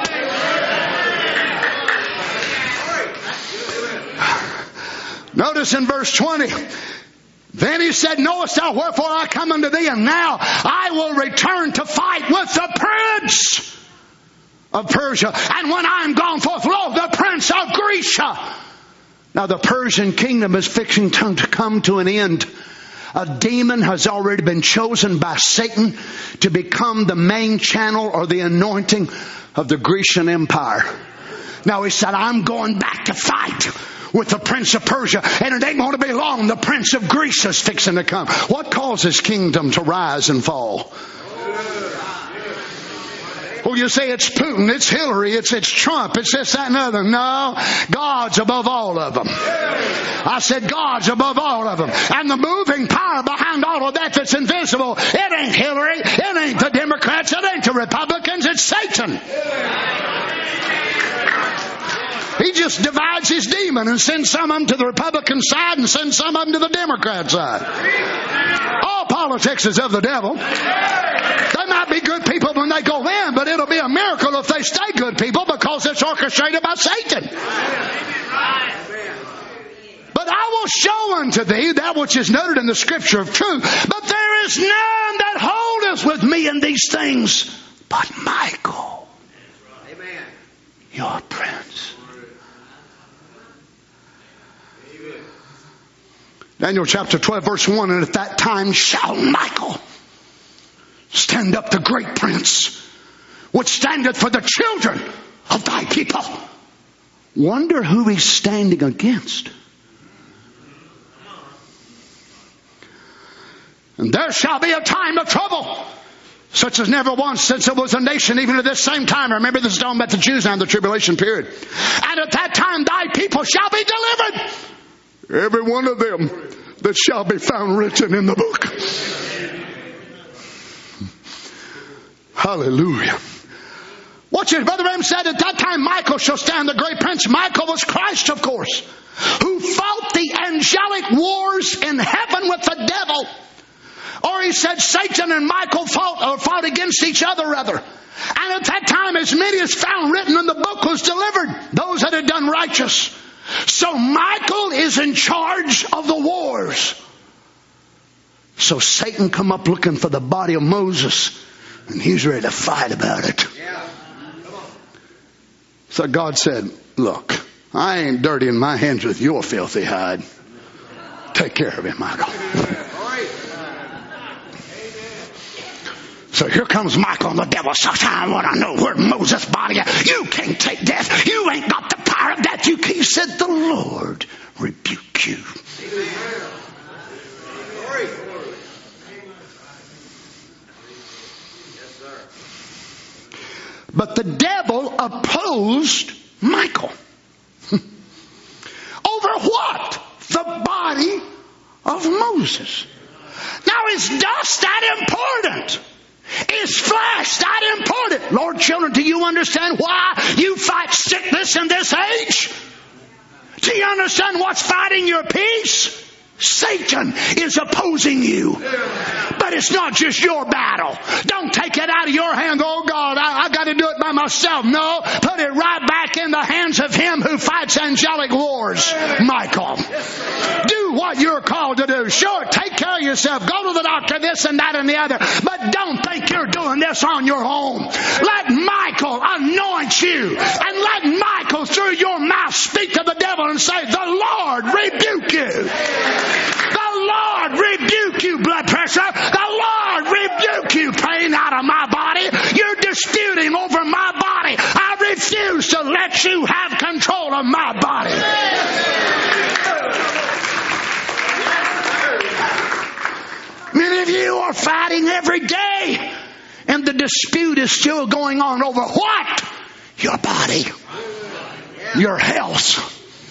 Notice in verse 20, then he said, knowest thou wherefore I come unto thee? And now I will return to fight with the prince of Persia. And when I am gone forth, lo, the prince of Grecia. Now the Persian kingdom is fixing to come to an end. A demon has already been chosen by Satan to become the main channel or the anointing of the Grecian Empire. Now he said, I'm going back to fight with the prince of Persia, and it ain't going to be long. The prince of Greece is fixing to come. What causes kingdom to rise and fall? Well, you say it's Putin, it's Hillary, it's Trump, it's this, that, and other. No, God's above all of them. I said God's above all of them. And the moving power behind all of that that's invisible, it ain't Hillary, it ain't the Democrats, it ain't the Republicans, it's Satan. He just divides his demon and sends some of them to the Republican side and sends some of them to the Democrat side. All politics is of the devil. They might be good people when they go in, but it'll be a miracle if they stay good people because it's orchestrated by Satan. But I will show unto thee that which is noted in the scripture of truth. But there is none that holdeth with me in these things but Michael, your prince. Daniel chapter 12 verse 1, and at that time shall Michael stand up, the great prince, which standeth for the children of thy people. Wonder who he's standing against. And there shall be a time of trouble, such as never once since it was a nation, even at this same time. Remember, this is talking about the Jews now in the tribulation period. And at that time thy people shall be delivered, every one of them that shall be found written in the book. Hallelujah. Watch it. Brother Branham said, at that time Michael shall stand, the great prince. Michael was Christ, of course, who fought the angelic wars in heaven with the devil. Or he said Satan and Michael fought against each other, rather. And at that time, as many as found written in the book was delivered, those that had done righteous. So Michael is in charge of the wars. So Satan come up looking for the body of Moses, and he's ready to fight about it. So God said, look, I ain't dirtying my hands with your filthy hide. Take care of him, Michael. So here comes Michael, and the devil says, I want to know where Moses' body is. You can't take death. You ain't got the power of death. He said, the Lord rebuke you. But the devil opposed Michael. Over what? The body of Moses. Now, is dust that important? Is flesh that important? Lord, children, do you understand why you fight sickness in this age? Do you understand what's fighting your peace? Satan is opposing you. But it's not just your battle. Don't take it out of your hands. Oh God, I got to do it by myself. No, put it right back in the hands of him who fights angelic wars, Michael. Do what you're called to do. Sure, take care of yourself. Go to the doctor, this and that and the other. But don't think you're doing this on your own. Let Michael anoint you. And let Michael through your mouth speak to the devil and say, the Lord rebuke you. The Lord rebuke you, blood pressure. The Lord rebuke you, pain out of my body. You're disputing over my body. I refuse to let you have control of my body. Many of you are fighting every day, and the dispute is still going on over what? Your body. Your health.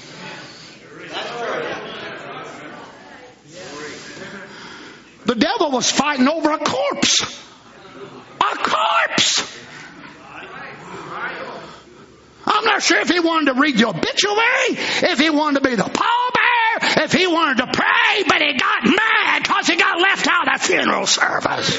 The devil was fighting over a corpse. A corpse! I'm not sure if he wanted to read the obituary, if he wanted to be the pallbearer, if he wanted to pray, but he got mad because he got left out of the funeral service.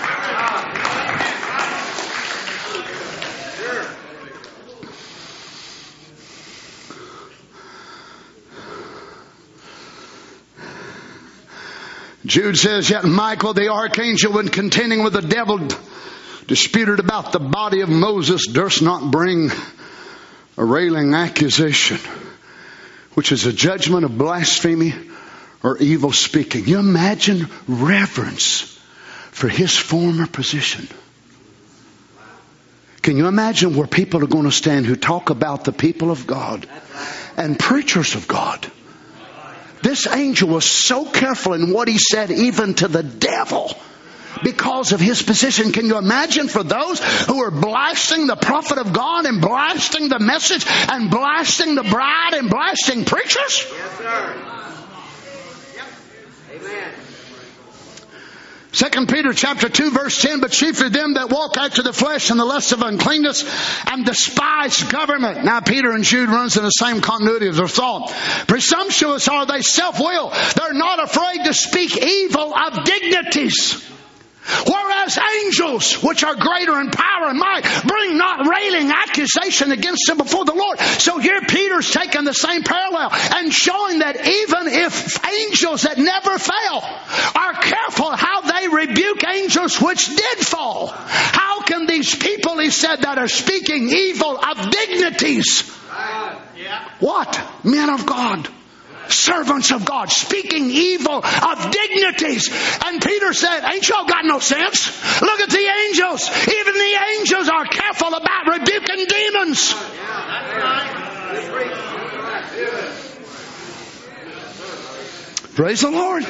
Jude says, yet Michael the archangel, when contending with the devil, disputed about the body of Moses, durst not bring a railing accusation, which is a judgment of blasphemy or evil speaking. You imagine reverence for his former position. Can you imagine where people are going to stand who talk about the people of God and preachers of God? This angel was so careful in what he said, even to the devil, because of his position. Can you imagine for those who are blasting the prophet of God and blasting the message and blasting the bride and blasting preachers? Yes, sir. Yep. Amen. 2 Peter chapter 2 verse 10, but chiefly them that walk after the flesh and the lust of uncleanness and despise government. Now Peter and Jude runs in the same continuity of their thought. Presumptuous are they, self-willed. They're not afraid to speak evil of dignities. Whereas angels, which are greater in power and might, bring not railing accusation against them before the Lord. So here Peter's taking the same parallel and showing that even if angels that never fail are careful how they rebuke angels which did fall, how can these people, he said, that are speaking evil of dignities, what? Men of God. Servants of God, speaking evil of dignities. And Peter said, ain't y'all got no sense? Look at the angels. Even the angels are careful about rebuking demons. Praise the Lord.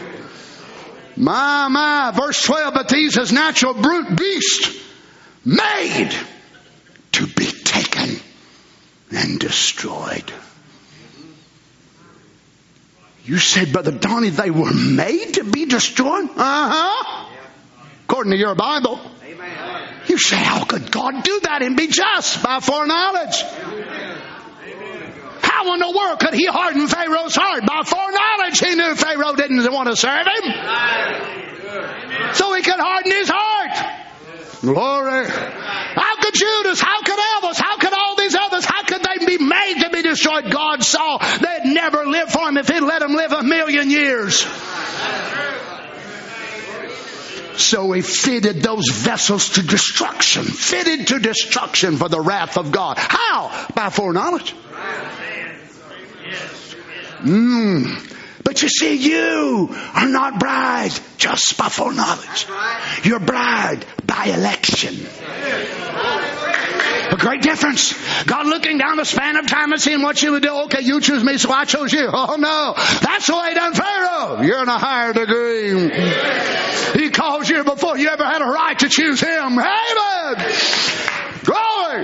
My, verse 12, but these as natural brute beasts, made to be taken and destroyed. You said, Brother Donnie, they were made to be destroyed? Uh-huh. According to your Bible. Amen. You say, how could God do that and be just? By foreknowledge. How in the world could he harden Pharaoh's heart? By foreknowledge. He knew Pharaoh didn't want to serve him. So he could harden his heart. Glory. How could Judas? How could Elvis? How could all these others? How could they be made to be destroyed? God saw they'd never live for him if he'd let them live 1,000,000 years. So he fitted those vessels to destruction. Fitted to destruction for the wrath of God. How? By foreknowledge. But you see, you are not bride just by foreknowledge. You're bride by election. A great difference. God looking down the span of time and seeing what you would do. Okay, you choose me, so I chose you. Oh no, that's the way done Pharaoh. You're in a higher degree. He calls you before you ever had a right to choose him. Amen. Glory.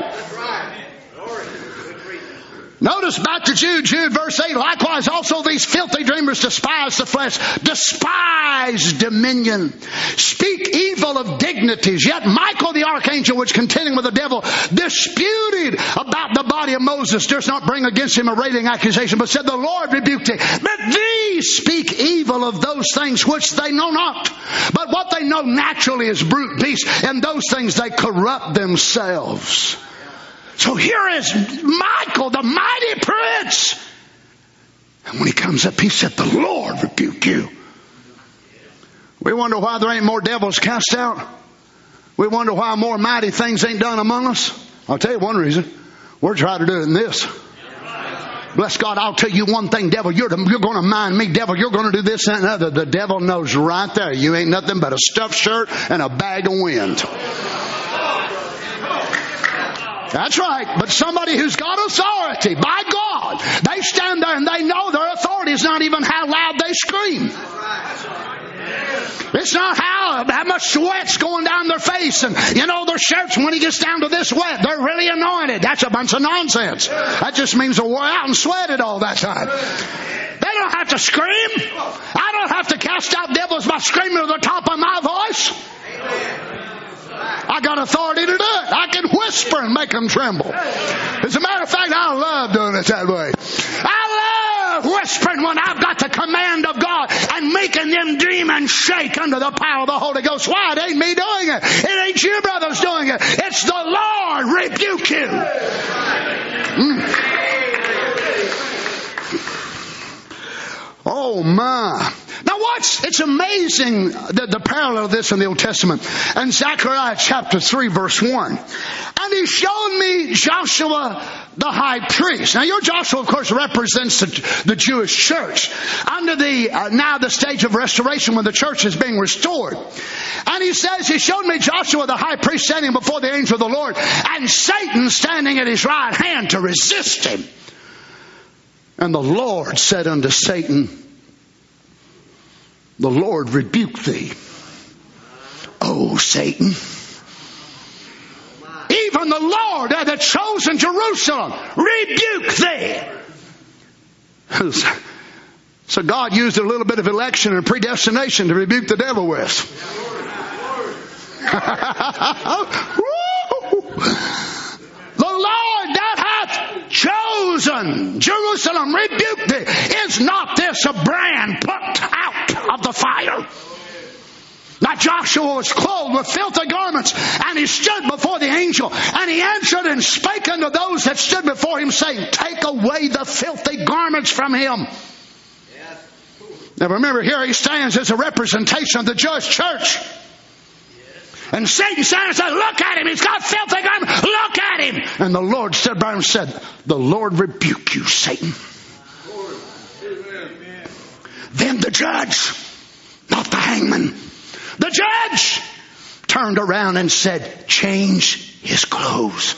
Notice back to Jude verse 8. Likewise also these filthy dreamers despise the flesh, despise dominion, speak evil full of dignities. Yet Michael the archangel, which contending with the devil, disputed about the body of Moses, durst not bring against him a railing accusation, but said, the Lord rebuked thee. But these speak evil of those things which they know not. But what they know naturally is brute beasts, and those things they corrupt themselves. So here is Michael, the mighty prince. And when he comes up, he said, the Lord rebuke you. We wonder why there ain't more devils cast out. We wonder why more mighty things ain't done among us. I'll tell you one reason. We're trying to do it in this. Bless God, I'll tell you one thing, devil, you're going to mind me, devil, you're going to do this and another. The devil knows right there. You ain't nothing but a stuffed shirt and a bag of wind. That's right. But somebody who's got authority, by God, they stand there and they know their authority is not even how loud they scream. It's not how much sweat's going down their face and, their shirts, when he gets down to this wet, they're really anointed. That's a bunch of nonsense. That just means they're wore out and sweated all that time. They don't have to scream. I don't have to cast out devils by screaming at the top of my voice. I got authority to do it. I can whisper and make them tremble. As a matter of fact, I love doing it that way. I love whispering when I've got the command of God and making them dream and shake under the power of the Holy Ghost. Why? It ain't me doing it. It ain't you brothers doing it. It's the Lord rebuke you. Oh my. Now watch, it's amazing the parallel of this in the Old Testament. In Zechariah chapter 3 verse 1. And he showed me Joshua the high priest. Now your Joshua of course represents the Jewish church. Under now the stage of restoration when the church is being restored. And he says, he showed me Joshua the high priest standing before the angel of the Lord. And Satan standing at his right hand to resist him. And the Lord said unto Satan, the Lord rebuke thee, O Satan. Even the Lord that had chosen Jerusalem rebuke thee. So God used a little bit of election and predestination to rebuke the devil with. The Lord that hath chosen Jerusalem rebuke thee. Is not this a brand plucked out of the fire? Now Joshua was clothed with filthy garments, and he stood before the angel, and he answered and spake unto those that stood before him, saying, take away the filthy garments from him. Now remember, here he stands as a representation of the Jewish church. And Satan stands and said, look at him, he's got filthy garments, look at him. And the Lord stood by him and said, the Lord rebuke you, Satan. Then the judge, not the hangman, the judge turned around and said, change his clothes.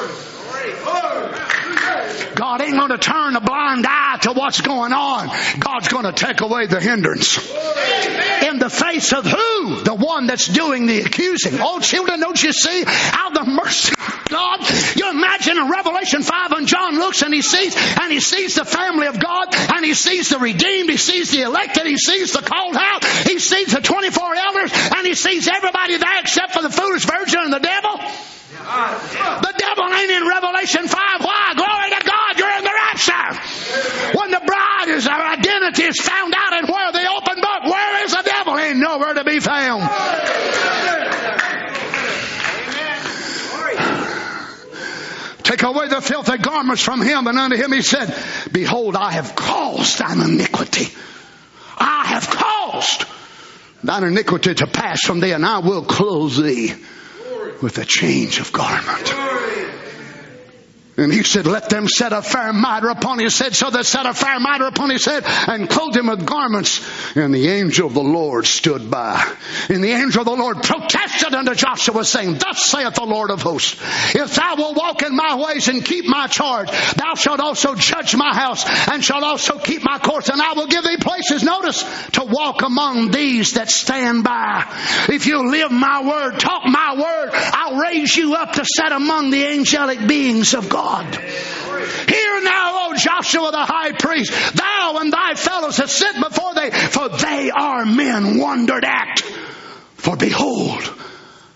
God ain't going to turn a blind eye to what's going on. God's going to take away the hindrance. In the face of who? The one that's doing the accusing. Oh, children, don't you see how the mercy of God? You imagine in Revelation 5 when John looks and he sees the family of God, and he sees the redeemed, he sees the elected, he sees the called out, he sees the 24 elders, and he sees everybody there except for the foolish virgin and the devil. The devil ain't in Revelation 5. Why? Glory to God, you're in the rapture. When the bride is, our identity is found out in where? The open book. Where is the devil? Ain't nowhere to be found. Take away the filthy garments from him, and unto him he said, behold, I have caused thine iniquity. I have caused thine iniquity to pass from thee, and I will clothe thee with a change of garment. And he said, let them set a fair mitre upon his head. So they set a fair mitre upon his head and clothed him with garments. And the angel of the Lord stood by. And the angel of the Lord protested unto Joshua, saying, thus saith the Lord of hosts, if thou wilt walk in my ways and keep my charge, thou shalt also judge my house, and shalt also keep my course, and I will give thee places, notice, to walk among these that stand by. If you live my word, talk my word, I'll raise you up to set among the angelic beings of God. Hear now, O Joshua the high priest, thou and thy fellows that sit before thee, for they are men wondered at. For behold,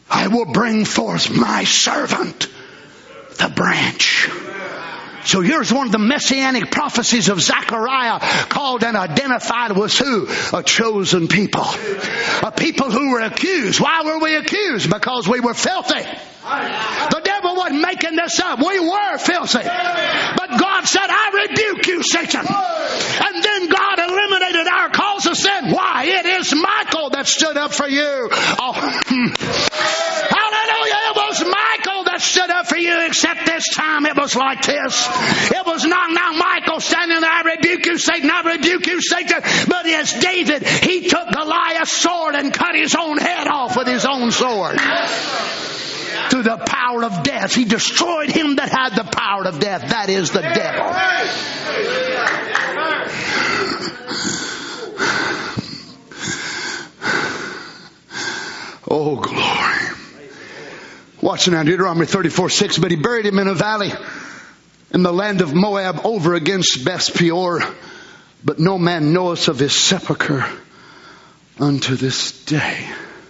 I will bring forth my servant, the branch. So here's one of the messianic prophecies of Zechariah, called and identified was who? A chosen people. A people who were accused. Why were we accused? Because we were filthy. The devil wasn't making this up. We were filthy. But God said, I rebuke you, Satan. And then God eliminated our cause of sin. Why? It is Michael that stood up for you. Oh. Hallelujah. It was Michael that stood up for you, except this time it was like this. It was not now Michael standing there, I rebuke you, Satan, I rebuke you, Satan. But as David, he took Goliath's sword and cut his own head off with his own sword. Through the power of death. He destroyed him that had the power of death. That is the devil. Oh, glory. Watch now, Deuteronomy 34:6. But he buried him in a valley in the land of Moab over against Beth Peor. But no man knoweth of his sepulchre unto this day.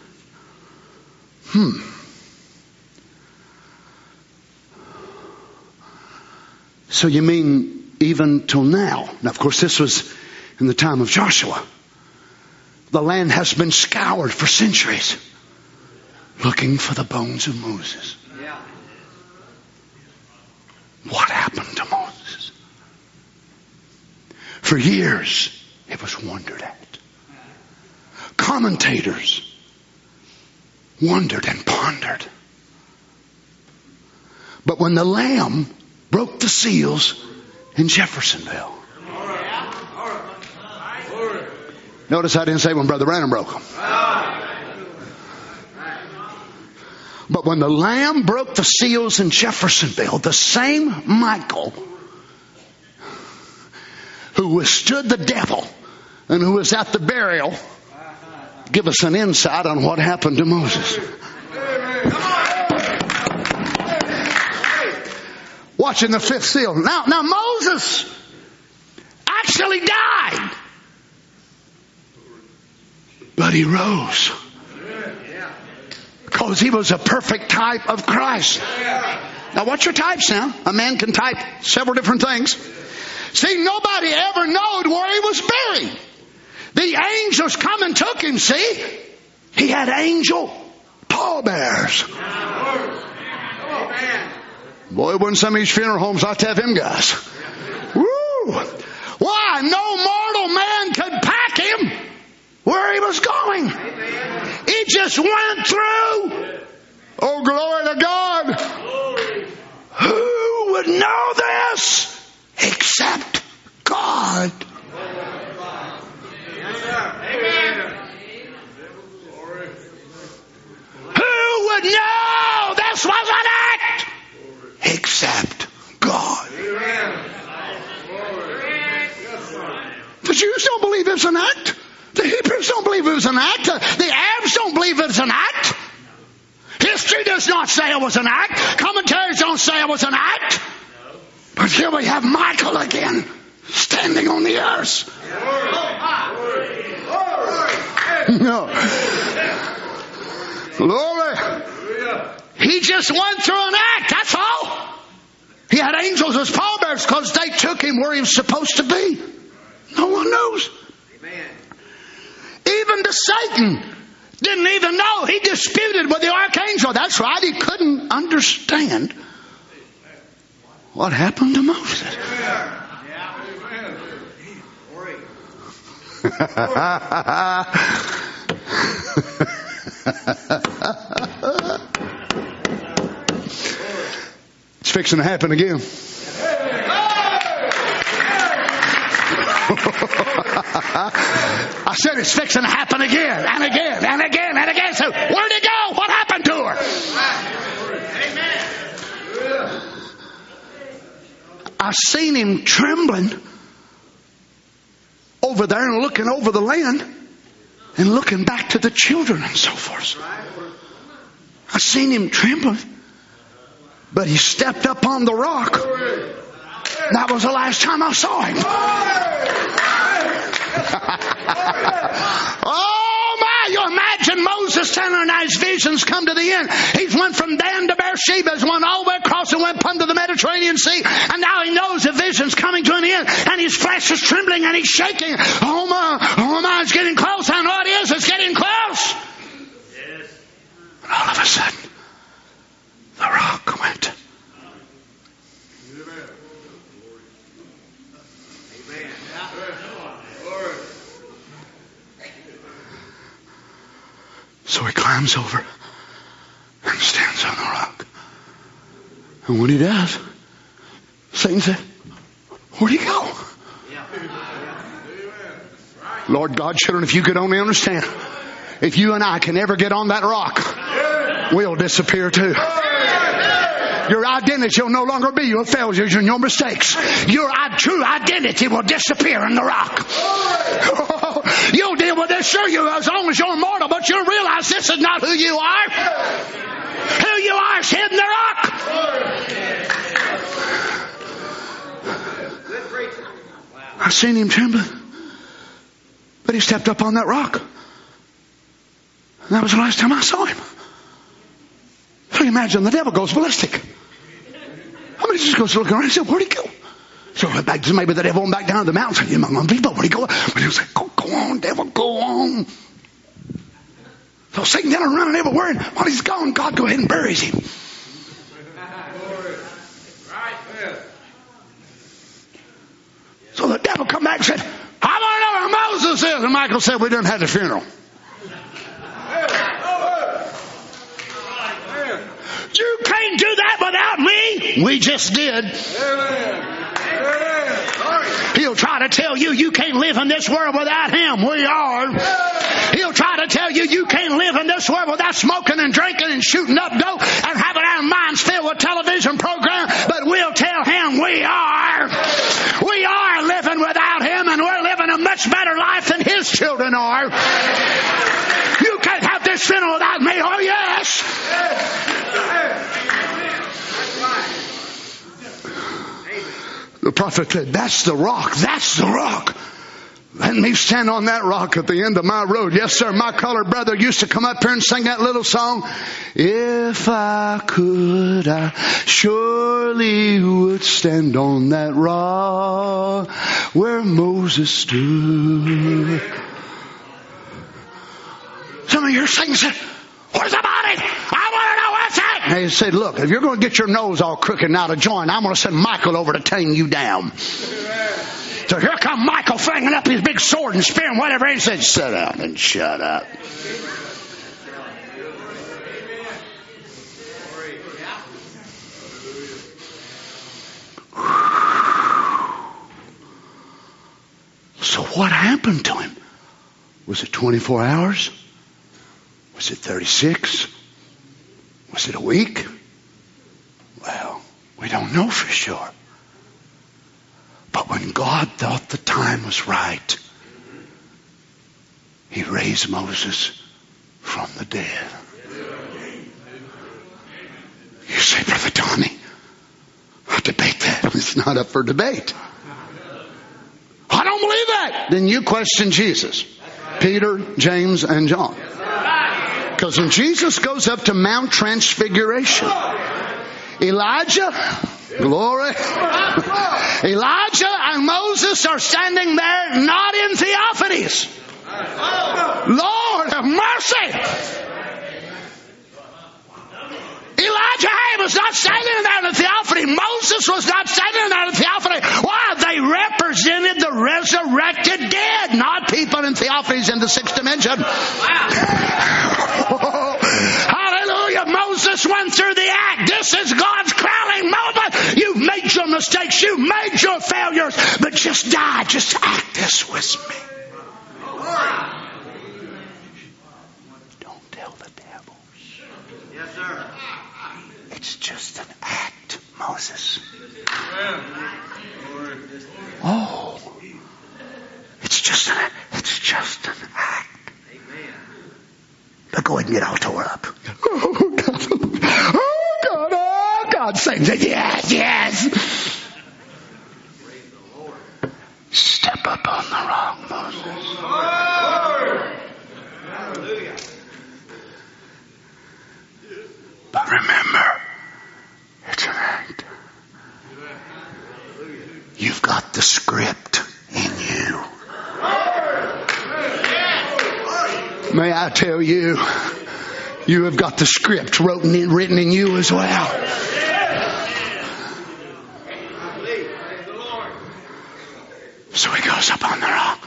So you mean even till now? Now, of course, this was in the time of Joshua. The land has been scoured for centuries, looking for the bones of Moses. What happened to Moses? For years, it was wondered at. Commentators wondered and pondered. But when the Lamb broke the seals in Jeffersonville. Notice I didn't say when Brother Branham broke them. But when the Lamb broke the seals in Jeffersonville, the same Michael who withstood the devil and who was at the burial, give us an insight on what happened to Moses. Watching the fifth seal. Now Moses actually died. But he rose. Because he was a perfect type of Christ. Now watch your types now. A man can type several different things. See, nobody ever knowed where he was buried. The angels come and took him, see? He had angel pallbearers. Boy, when some of these funeral homes ought to have him guys. Woo! Why? No mortal man could pack him where he was going. He just went through. Oh, glory to God. Who would know this except God? Who would know this was an act except God? The Jews don't believe it's an act. The Hebrews don't believe it was an act. The Arabs don't believe it's an act. History does not say it was an act. Commentaries don't say it was an act. But here we have Michael again, standing on the earth. No. Glory. He just went through an act, that's all. He had angels as pallbearers because they took him where he was supposed to be. No one knows. Even to Satan didn't even know. He disputed with the archangel. That's right. He couldn't understand what happened to Moses. It's fixing to happen again. I said it's fixing to happen again and again and again and again. So where'd he go? What happened to her? I seen him trembling over there and looking over the land and looking back to the children and so forth. I seen him trembling, but he stepped up on the rock. That was the last time I saw him. Oh my, you imagine when Moses standing there, his visions come to the end. He's went from Dan to Beersheba, he's went all the way across and went plumb to the Mediterranean Sea, and now he knows the vision's coming to an end, and his flesh is trembling and he's shaking. Oh my, it's getting close. I know it is, it's getting close. Yes. And all of a sudden, the rock went. So he climbs over and stands on the rock. And when he does, Satan said, where'd he go? Lord God, children, if you could only understand, if you and I can ever get on that rock, we'll disappear too. Your identity will no longer be your failures and your mistakes. Your true identity will disappear in the rock. You'll deal with this, sure, you as long as you're mortal, but you'll realize this is not who you are. Who you are is hid in the rock. I've seen him trembling, but he stepped up on that rock. And that was the last time I saw him. So you imagine the devil goes ballistic. I mean, he just goes looking around and said, where'd he go? So maybe the devil went back down to the mountain. You know, people, where'd he go? But he was like, go on, devil, go on. So Satan got running everywhere, and while he's gone, God go ahead and buries him. So the devil come back and said, I want to know where Moses is. And Michael said, we didn't have the funeral. You can't do that without me. We just did. He'll try to tell you you can't live in this world without him. We are. He'll try to tell you you can't live in this world without smoking and drinking and shooting up dope and having our minds filled with television programs. But we'll tell him we are. We are living without him, and we're living a much better life than his children are. You can't have this funeral without me. Oh, yes. The prophet said, that's the rock. That's the rock. Let me stand on that rock at the end of my road. Yes, sir. My colored brother used to come up here and sing that little song. If I could, I surely would stand on that rock where Moses stood. Some of your singers said, where's the body? I want to know what's that. And he said, look, if you're going to get your nose all crooked and out of joint, I'm going to send Michael over to tame you down. So here come Michael flinging up his big sword and spear and whatever. And he said, sit down and shut up. So what happened to him? Was it 24 hours? Was it 36? Was it a week? Well, we don't know for sure. But when God thought the time was right, he raised Moses from the dead. You say, Brother Donnie, I debate that. It's not up for debate. I don't believe that. Then you question Jesus. Peter, James, and John. Because when Jesus goes up to Mount Transfiguration, Elijah, glory, Elijah and Moses are standing there not in theophanies. Lord have mercy. Elijah was not standing there in a theophany. Moses was not standing there in a theophany. Why? They represented the resurrected dead, not people in theophanies in the sixth dimension. Hallelujah. Moses went through the act. This is God's crowning moment. You've made your mistakes. You've made your failures. But just die. Just act this with me. Don't tell the devil. Yes, sir. It's just an act, Moses. Oh. It's just an act. But go ahead and get all tore up. Oh, God. Oh, God. Oh, God. Satan said, yes. Step up on the rock, Moses. remember, it's an act. You've got the script in you. May I tell you, you have got the script written in you as well. So he goes up on the rock.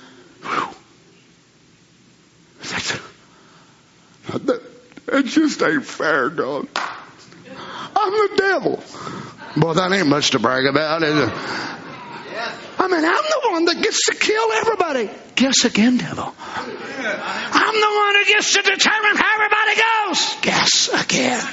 It just ain't fair, God. I'm the devil. Boy, that ain't much to brag about, is it? I mean, I'm the one that gets to kill everybody. Guess again, devil. I'm the one who gets to determine how everybody goes. Guess again.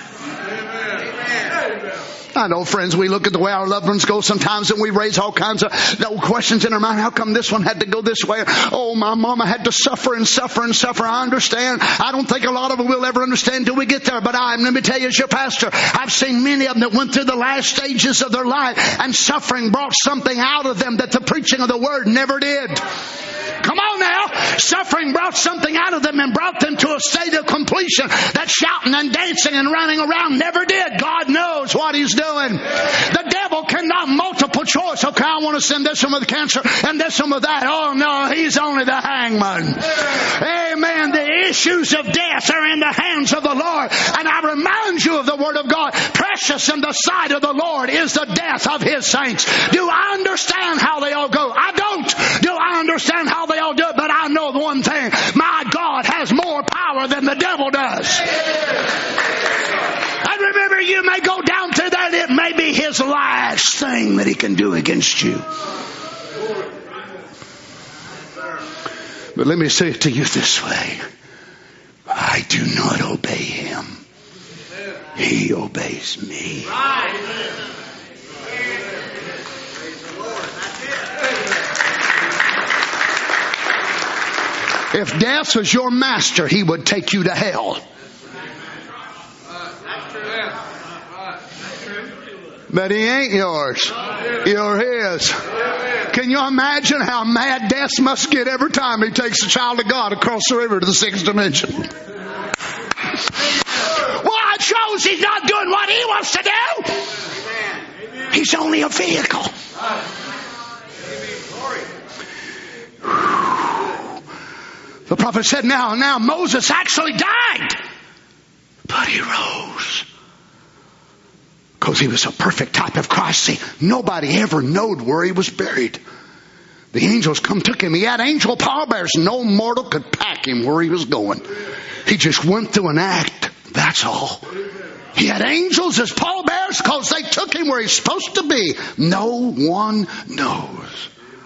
I know, friends, we look at the way our loved ones go sometimes and we raise all kinds of questions in our mind. How come this one had to go this way? Oh, my mama had to suffer and suffer and suffer. I understand. I don't think a lot of it we'll ever understand until we get there. But let me tell you, as your pastor, I've seen many of them that went through the last stages of their life, and suffering brought something out of them that the preaching of the word never did. Come on now. Suffering brought something out of them and brought them to a state of completion that shouting and dancing and running around never did. God knows what He's doing. The devil cannot multiple choice. Okay, I want to send this one with cancer and this one with that. Oh no, he's only the hangman. Amen. The issues of death are in the hands of the Lord. And I remind you of the Word of God. Precious in the sight of the Lord is the death of His saints. Do I understand how they all go? I don't. Do I understand how they all do it? But I know the one thing. My God has more power than the devil does. And remember, you may go down to that. It may be his last thing that he can do against you. But let me say it to you this way. I do not obey him. He obeys me. If death was your master, he would take you to hell. But he ain't yours. You're his. Can you imagine how mad death must get every time he takes a child of God across the river to the sixth dimension? Well, it shows he's not doing what he wants to do. He's only a vehicle. The prophet said, now Moses actually died, but he rose. Because he was a perfect type of Christ. See, nobody ever knowed where he was buried. The angels took him. He had angel pallbearers. No mortal could pack him where he was going. He just went through an act. That's all. He had angels as pallbearers because they took him where he's supposed to be. No one knows.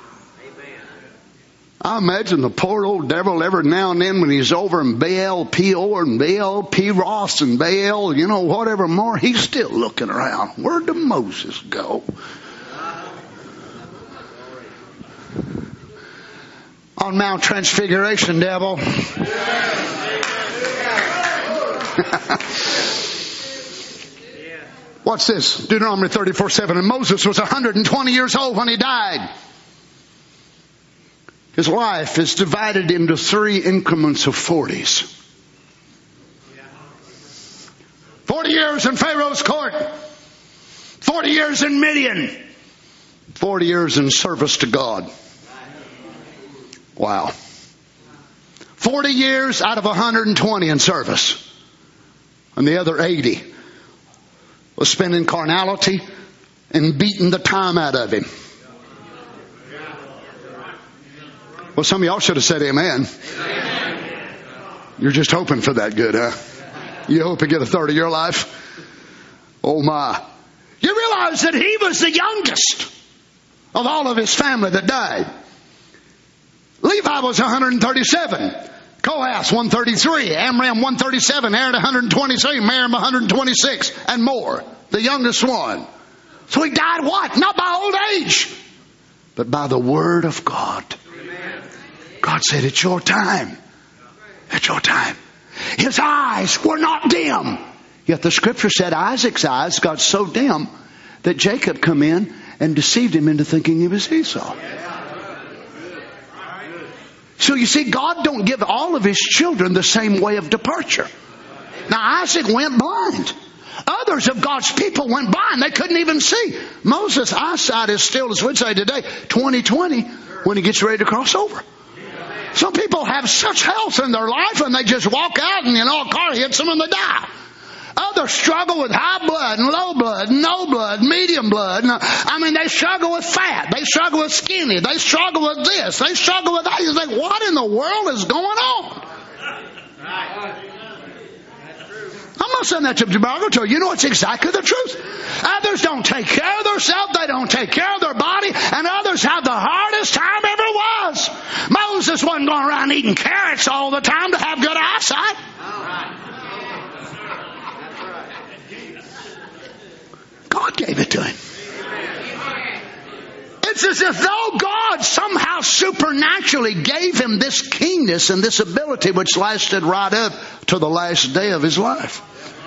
I imagine the poor old devil every now and then when he's over in Baal Peor and Baal Peros and Baal, whatever more, he's still looking around. Where'd the Moses go? On Mount Transfiguration, devil. What's this? Deuteronomy 34:7. And Moses was 120 years old when he died. His life is divided into 3 increments of 40s. 40 years in Pharaoh's court. 40 years in Midian. 40 years in service to God. Wow. 40 years out of 120 in service. And the other 80 was spent in carnality and beating the time out of him. Well, some of y'all should have said amen. You're just hoping for that good, huh? You hope to get a third of your life? Oh my. You realize that he was the youngest of all of his family that died. Levi was 137. Kohath 133. Amram 137. Aaron 123. Miriam 126. And more. The youngest one. So he died what? Not by old age, but by the word of God. God said, it's your time. It's your time. His eyes were not dim. Yet the scripture said Isaac's eyes got so dim that Jacob come in and deceived him into thinking he was Esau. So you see, God don't give all of his children the same way of departure. Now Isaac went blind. Others of God's people went by and they couldn't even see. Moses' eyesight is still, as we'd say today, 20/20 when he gets ready to cross over. Some people have such health in their life and they just walk out and, a car hits them and they die. Others struggle with high blood and low blood, no blood, medium blood. They struggle with fat. They struggle with skinny. They struggle with this. They struggle with that. You think, what in the world is going on? I'm not saying that to derogatory. You know it's exactly the truth. Others don't take care of themselves. They don't take care of their body. And others have the hardest time ever was. Moses wasn't going around eating carrots all the time to have good eyesight. God gave it to him. It's as if though God somehow supernaturally gave him this keenness and this ability which lasted right up to the last day of his life.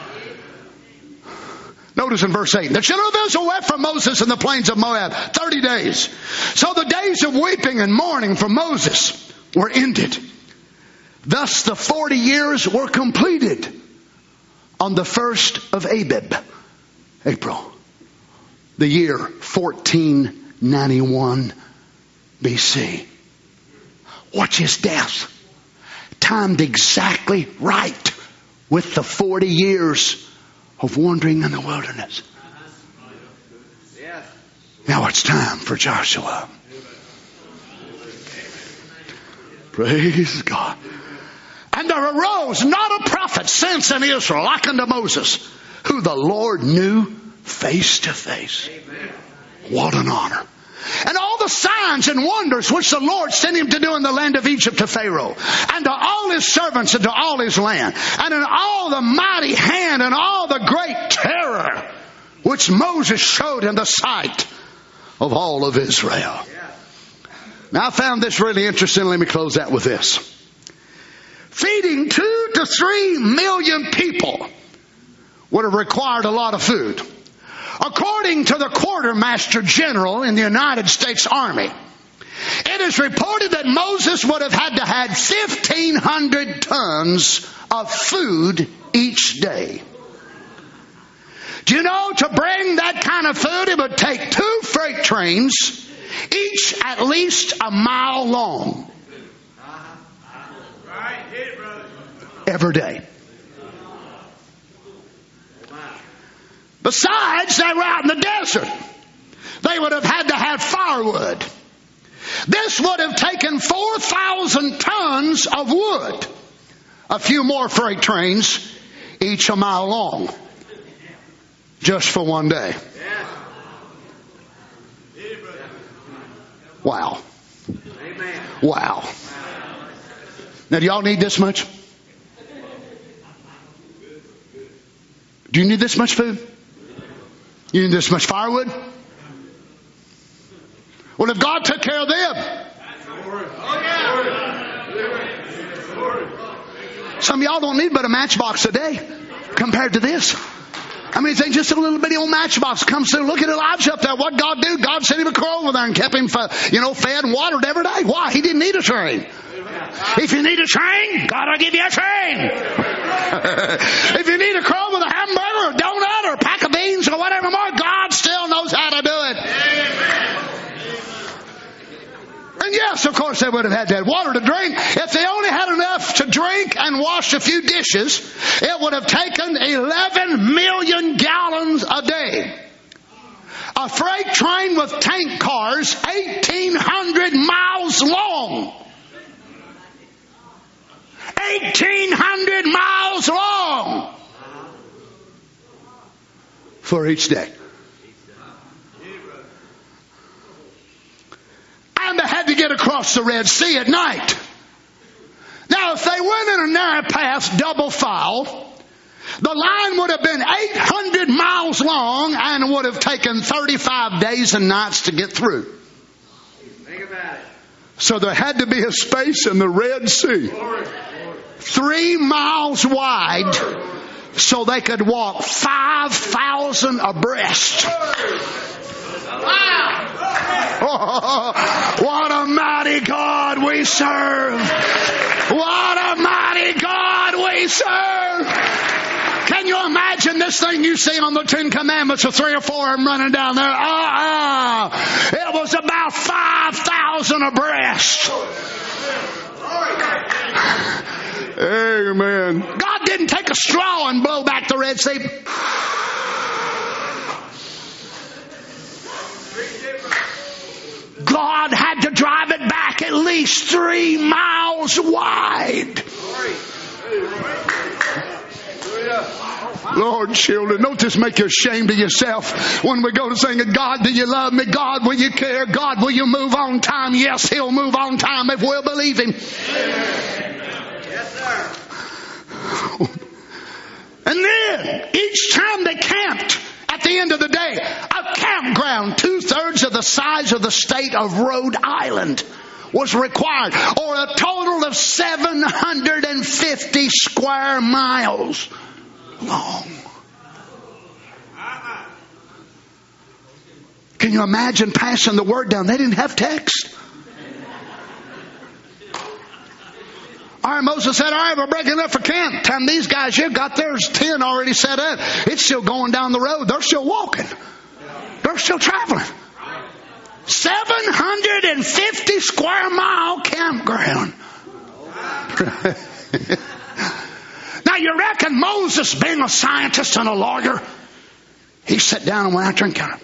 Notice in verse 8, the children of Israel wept for Moses in the plains of Moab 30 days. So the days of weeping and mourning for Moses were ended. Thus the 40 years were completed on the 1st of Abib, April, the year 1491 BC. Watch his death. Timed exactly right with the 40 years of wandering in the wilderness. Now it's time for Joshua. Praise God. And there arose not a prophet since in Israel like unto Moses, who the Lord knew face to face. What an honor. And all the signs and wonders which the Lord sent him to do in the land of Egypt to Pharaoh, and to all his servants and to all his land, and in all the mighty hand and all the great terror which Moses showed in the sight of all of Israel. Now I found this really interesting. Let me close out with this. Feeding 2 to 3 million people would have required a lot of food. According to the quartermaster general in the United States Army, it is reported that Moses would have had to have 1,500 tons of food each day. Do you know, to bring that kind of food, it would take 2 freight trains, each at least a mile long, every day. Besides, they were out in the desert. They would have had to have firewood. This would have taken 4,000 tons of wood. A few more freight trains, each a mile long. Just for one day. Wow. Wow. Now, do y'all need this much? Do you need this much food? You need this much firewood? Well, if God took care of them. Some of y'all don't need but a matchbox a day compared to this. I mean, think just a little bitty old matchbox comes through. Look at Elijah up there. What God do? God sent him a crow over there and kept him, fed and watered every day. Why? He didn't need a train. If you need a train, God will give you a train. If you need a crow with a hamburger or a donut or a pack of beans or whatever more, God still knows how to do it. And yes, of course, they would have had to have water to drink. If they only had enough to drink and wash a few dishes, it would have taken 11 million gallons a day. A freight train with tank cars, 1,800 miles long. 1,800 miles long for each day. And they had to get across the Red Sea at night. Now, if they went in a narrow path, double file, the line would have been 800 miles long and would have taken 35 days and nights to get through. Think about it. So there had to be a space in the Red Sea, 3 miles wide, so they could walk 5,000 abreast. Oh, what a mighty God we serve. What a mighty God we serve. Can you imagine this thing you see on the Ten Commandments with 3 or 4 of them running down there? It was about 5,000 abreast. Amen. God didn't take a straw and blow back the Red Sea. God had to drive it back at least 3 miles wide. Lord, children, don't just make you ashamed of yourself when we go to sing it. God, do you love me? God, will you care? God, will you move on time? Yes, He'll move on time if we'll believe Him. Yes, sir. And then, each time they camped, at the end of the day, a campground 2/3 of the size of the state of Rhode Island was required, or a total of 750 square miles long. Can you imagine passing the word down? They didn't have text. All right, Moses said, all right, we're breaking up for camp. Time these guys here got theirs 10 already set up. It's still going down the road. They're still walking. They're still traveling. 750 square mile campground. Now you reckon Moses, being a scientist and a lawyer, he sat down and went out there and counted.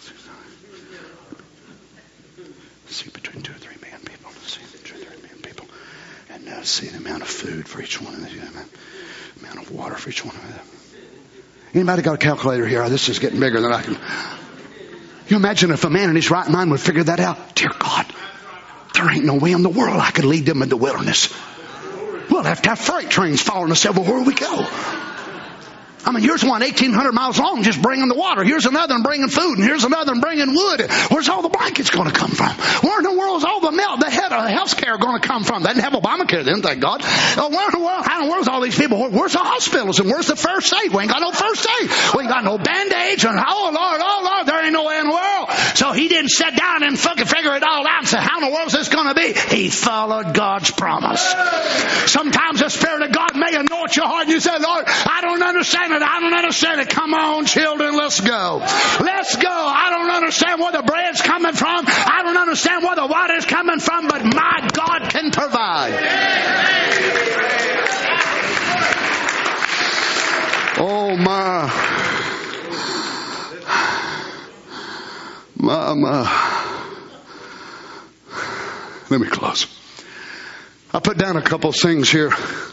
See between 2 or 3 million people. See between 2 or 3 million people. And see the amount of food for each one of them. The amount of water for each one of them. Anybody got a calculator here? This is getting bigger than I can. You imagine if a man in his right mind would figure that out? Dear God, there ain't no way in the world I could lead them in the wilderness. We'll have to have freight trains following us everywhere we go. I mean, here's one 1,800 miles long just bringing the water. Here's another one bringing food. And here's another one bringing wood. Where's all the blankets going to come from? Where in the world is all the health care going to come from? They didn't have Obamacare then, thank God. Where in the world? How in the world is all these people? Where's the hospitals? And where's the first aid? We ain't got no first aid. We ain't got no Band-Aids. And oh Lord, there ain't no way in the world. So he didn't sit down and fucking figure it all out and say, how in the world is this going to be? He followed God's promise. Sometimes the Spirit of God may anoint your heart and you say, Lord, I don't understand it. I don't understand it. Come on, children, let's go. Let's go. I don't understand where the bread's coming from. I don't understand where the water's coming from, but my God can provide. Oh, my. Let me close. I put down a couple things here.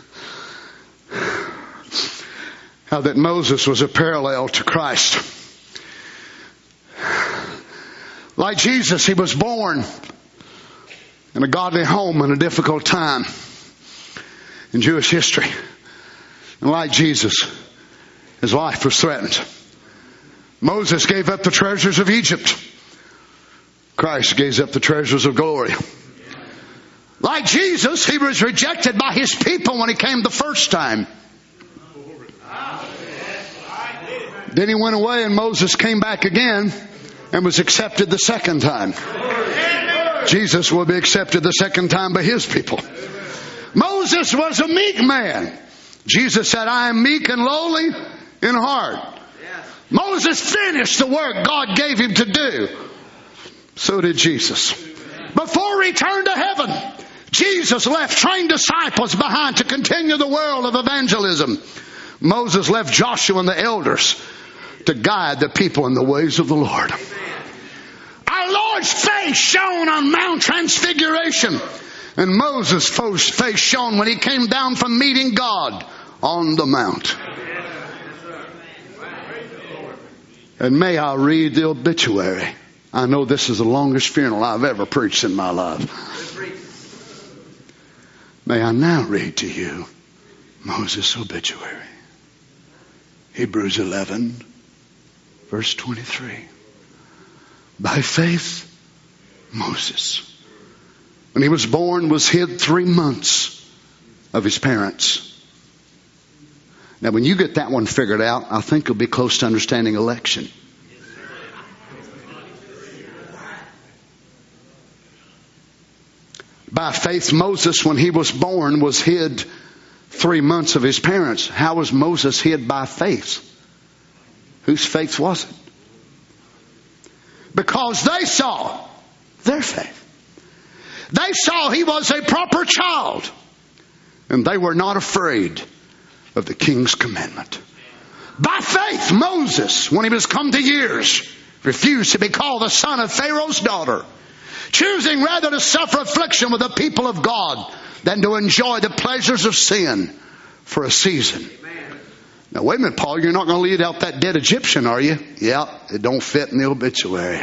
How that Moses was a parallel to Christ. Like Jesus, he was born in a godly home in a difficult time in Jewish history. And like Jesus, his life was threatened. Moses gave up the treasures of Egypt. Christ gave up the treasures of glory. Like Jesus, he was rejected by his people when he came the first time. Then he went away and Moses came back again and was accepted the second time. Jesus will be accepted the second time by his people. Moses was a meek man. Jesus said, I am meek and lowly in heart. Moses finished the work God gave him to do. So did Jesus. Before he returned to heaven, Jesus left trained disciples behind to continue the world of evangelism. Moses left Joshua and the elders to guide the people in the ways of the Lord. Our Lord's face shone on Mount Transfiguration. And Moses' face shone when he came down from meeting God on the mount. And may I read the obituary. I know this is the longest funeral I've ever preached in my life. May I now read to you Moses' obituary. Hebrews 11, verse 23. By faith, Moses, when he was born, was hid 3 months of his parents. Now, when you get that one figured out, I think you'll be close to understanding election. By faith, Moses, when he was born, was hid 3 months of his parents. How was Moses hid by faith? Whose faith was it? Because they saw their faith. They saw he was a proper child. And they were not afraid of the king's commandment. By faith, Moses, when he was come to years, refused to be called the son of Pharaoh's daughter, choosing rather to suffer affliction with the people of God than to enjoy the pleasures of sin for a season. Now, wait a minute, Paul, you're not going to lead out that dead Egyptian, are you? Yeah, it don't fit in the obituary.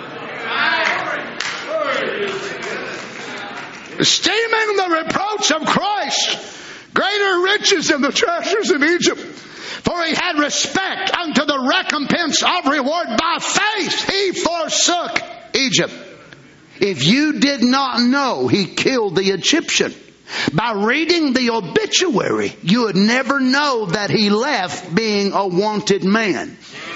Esteeming the reproach of Christ greater riches than the treasures of Egypt. For he had respect unto the recompense of reward. By faith he forsook Egypt. If you did not know he killed the Egyptian, by reading the obituary, you would never know that he left being a wanted man.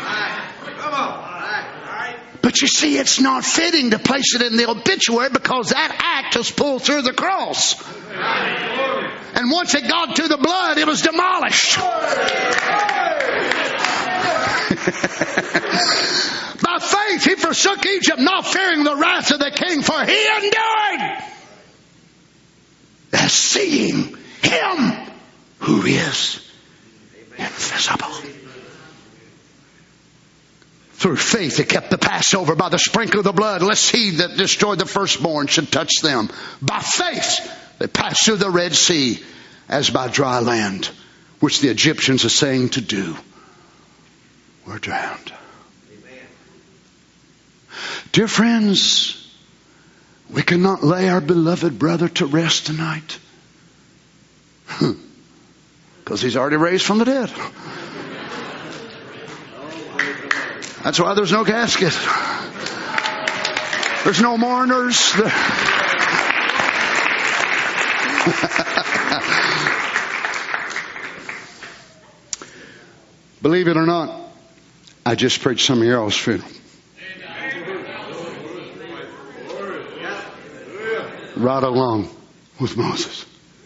But you see, it's not fitting to place it in the obituary because that act has pulled through the cross. And once it got to the blood, it was demolished. By faith he forsook Egypt, not fearing the wrath of the king, for he endured as seeing him who is invisible. Through faith they kept the Passover by the sprinkling of the blood, lest he that destroyed the firstborn should touch them. By faith they passed through the Red Sea as by dry land, which the Egyptians, essaying to do, were drowned. Amen. Dear friends, we cannot lay our beloved brother to rest tonight. Because he's already raised from the dead. That's why there's no casket. There's no mourners. Believe it or not, I just preached some of y'all's funeral. Right along with Moses.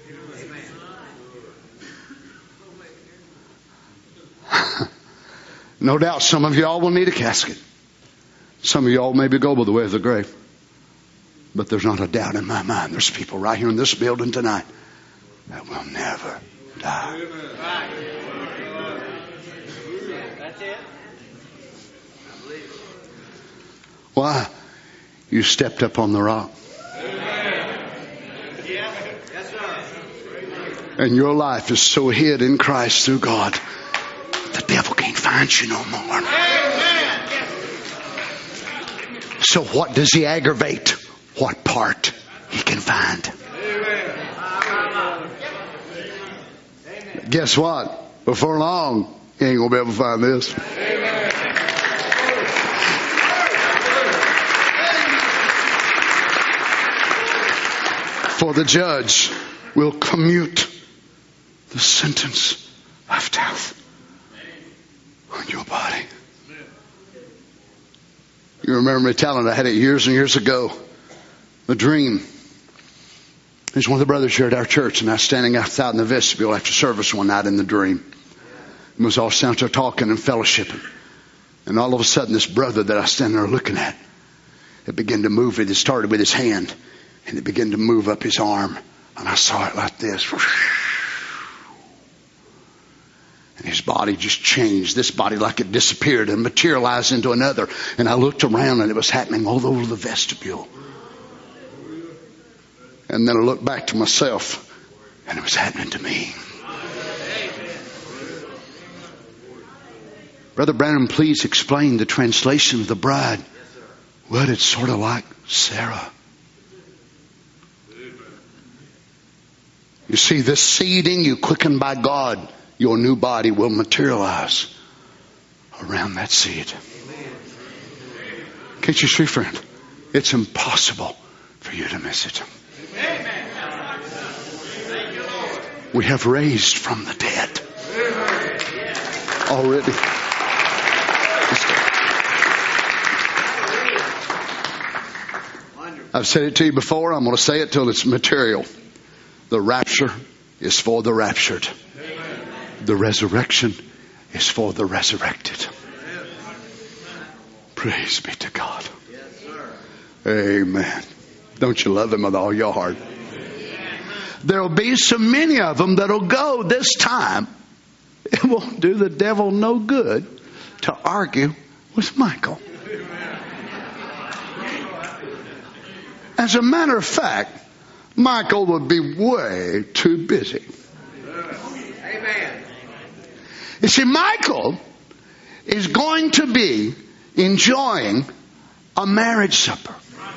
No doubt some of y'all will need a casket. Some of y'all maybe go by the way of the grave. But there's not a doubt in my mind. There's people right here in this building tonight that will never die. That's it. Why? You stepped up on the rock. And your life is so hid in Christ through God, the devil can't find you no more. So what does he aggravate? What part he can find. Guess what? Before long, he ain't going to be able to find this. For the judge will commute the sentence of death on your body. You remember me telling, I had it years and years ago, a dream. There's one of the brothers here at our church, and I was standing outside in the vestibule after service one night in the dream. And was all standing there talking and fellowshipping. And all of a sudden, this brother that I was standing there looking at, it began to move. It started with his hand, and it began to move up his arm. And I saw it like this. And his body just changed. This body like it disappeared and materialized into another. And I looked around and it was happening all over the vestibule. And then I looked back to myself and it was happening to me. Brother Branham, please explain the translation of the bride. Well, it's sort of like Sarah. You see, this seeding you quicken by God, your new body will materialize around that seed. Can't you see, friend? It's impossible for you to miss it. We have raised from the dead already. I've said it to you before. I'm going to say it till it's material. The rapture is for the raptured. The resurrection is for the resurrected. Praise be to God. Amen. Don't you love Him with all your heart? There'll be so many of them that'll go this time. It won't do the devil no good to argue with Michael. As a matter of fact, Michael would be way too busy. Amen. You see, Michael is going to be enjoying a marriage supper.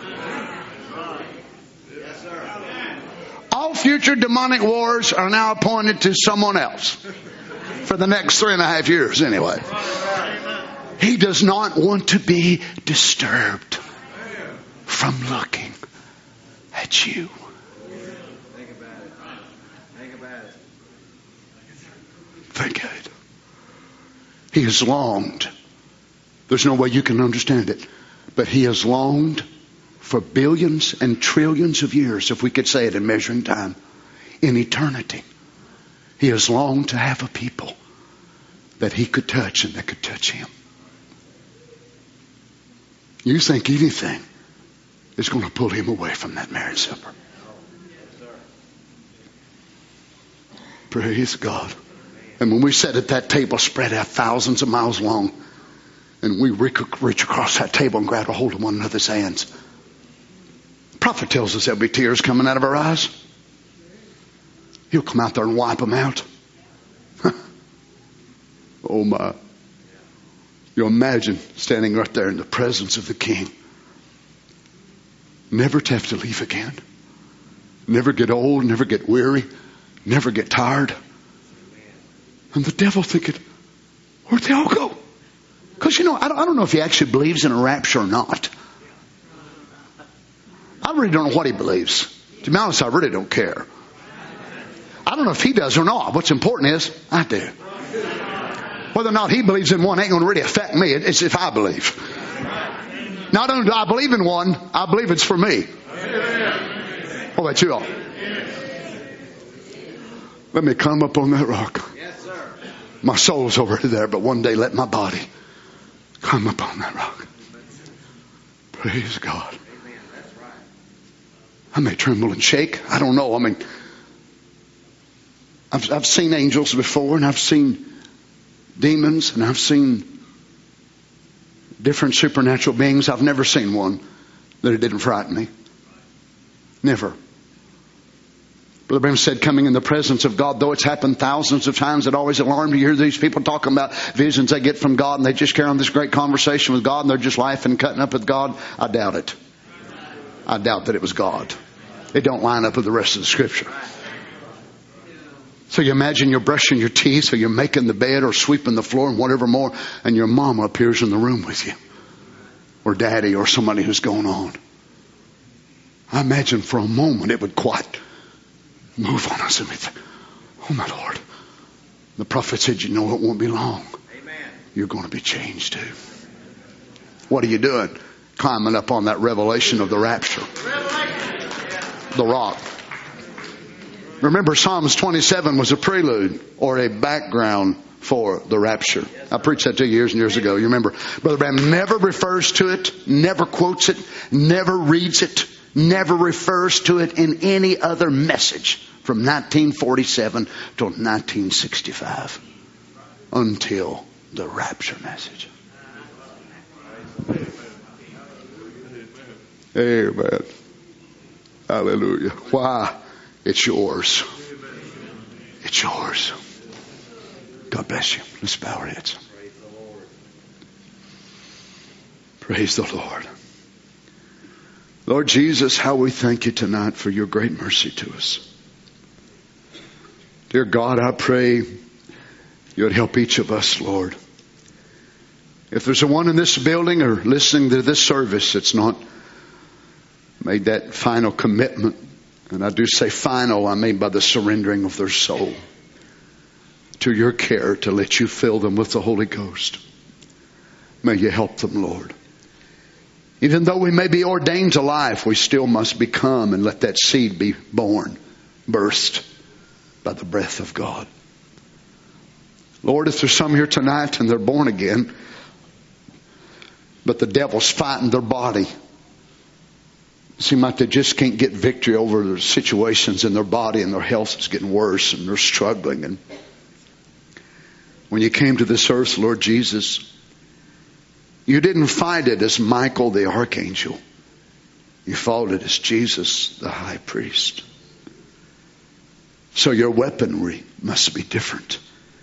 All future demonic wars are now appointed to someone else. For the next 3.5 years anyway. He does not want to be disturbed from looking at you. Think about it. Think about it. Think of it. He has longed. There's no way you can understand it. But He has longed for billions and trillions of years, if we could say it in measuring time, in eternity. He has longed to have a people that He could touch and that could touch Him. You think anything is going to pull Him away from that marriage supper? Praise God. And when we sit at that table spread out thousands of miles long, and we reach across that table and grab a hold of one another's hands, the prophet tells us there'll be tears coming out of our eyes. He'll come out there and wipe them out. Oh my. You imagine standing right there in the presence of the King. Never to have to leave again. Never get old, never get weary, never get tired. And the devil thinking, where'd they all go? Because I don't know if he actually believes in a rapture or not. I really don't know what he believes. To be honest, I really don't care. I don't know if he does or not. What's important is I do. Whether or not he believes in one ain't going to really affect me. It's if I believe. Not only do I believe in one, I believe it's for me. What about you all? Let me climb up on that rock. Yes, sir. My soul's already there, but one day let my body climb up on that rock. Praise God. Amen. That's right. I may tremble and shake. I don't know. I mean, I've seen angels before, and I've seen demons, and I've seen different supernatural beings. I've never seen one that it didn't frighten me. Never. Brother Branham said, coming in the presence of God, though it's happened thousands of times, it always alarmed me. You hear these people talking about visions they get from God, and they just carry on this great conversation with God, and they're just laughing and cutting up with God. I doubt it. I doubt that it was God. It don't line up with the rest of the Scripture. So you imagine you're brushing your teeth, or you're making the bed, or sweeping the floor, and whatever more, and your mama appears in the room with you, or daddy, or somebody who's going on. I imagine for a moment it would quite move on us, and we think, oh my Lord. The prophet said, you know it won't be long. Amen. You're going to be changed too. What are you doing? Climbing up on that revelation of the rapture. The rock. Remember, Psalms 27 was a prelude or a background for the rapture. I preached that to you years and years ago. You remember, Brother Branham never refers to it, never quotes it, never reads it, never refers to it in any other message from 1947 to 1965 until the rapture message. Amen. Hallelujah. Why? It's yours. It's yours. God bless you. Let's bow our heads. Praise the Lord. Lord Jesus, how we thank you tonight for your great mercy to us. Dear God, I pray you would help each of us, Lord. If there's one in this building or listening to this service that's not made that final commitment, and I do say final, I mean by the surrendering of their soul to your care, to let you fill them with the Holy Ghost. May you help them, Lord. Even though we may be ordained to life, we still must become and let that seed be born, burst. by the breath of God. Lord, if there's some here tonight and they're born again, but the devil's fighting their body, it seems like they just can't get victory over the situations in their body, and their health is getting worse and they're struggling. And when you came to this earth, Lord Jesus, you didn't fight it as Michael the archangel. You fought it as Jesus the high priest. So your weaponry must be different.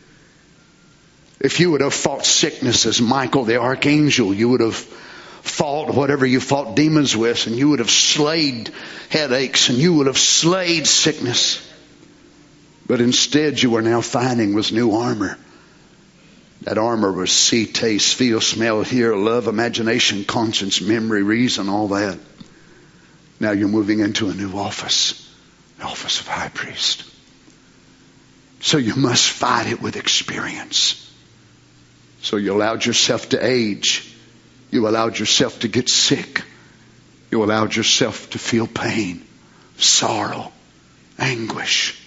If you would have fought sickness as Michael the archangel, you would have fought whatever you fought demons with, and you would have slayed headaches, and you would have slayed sickness. But instead you are now fighting with new armor. That armor was see, taste, feel, smell, hear, love, imagination, conscience, memory, reason, all that. Now you're moving into a new office, the office of high priest. So you must fight it with experience. So you allowed yourself to age. You allowed yourself to get sick. You allowed yourself to feel pain, sorrow, anguish.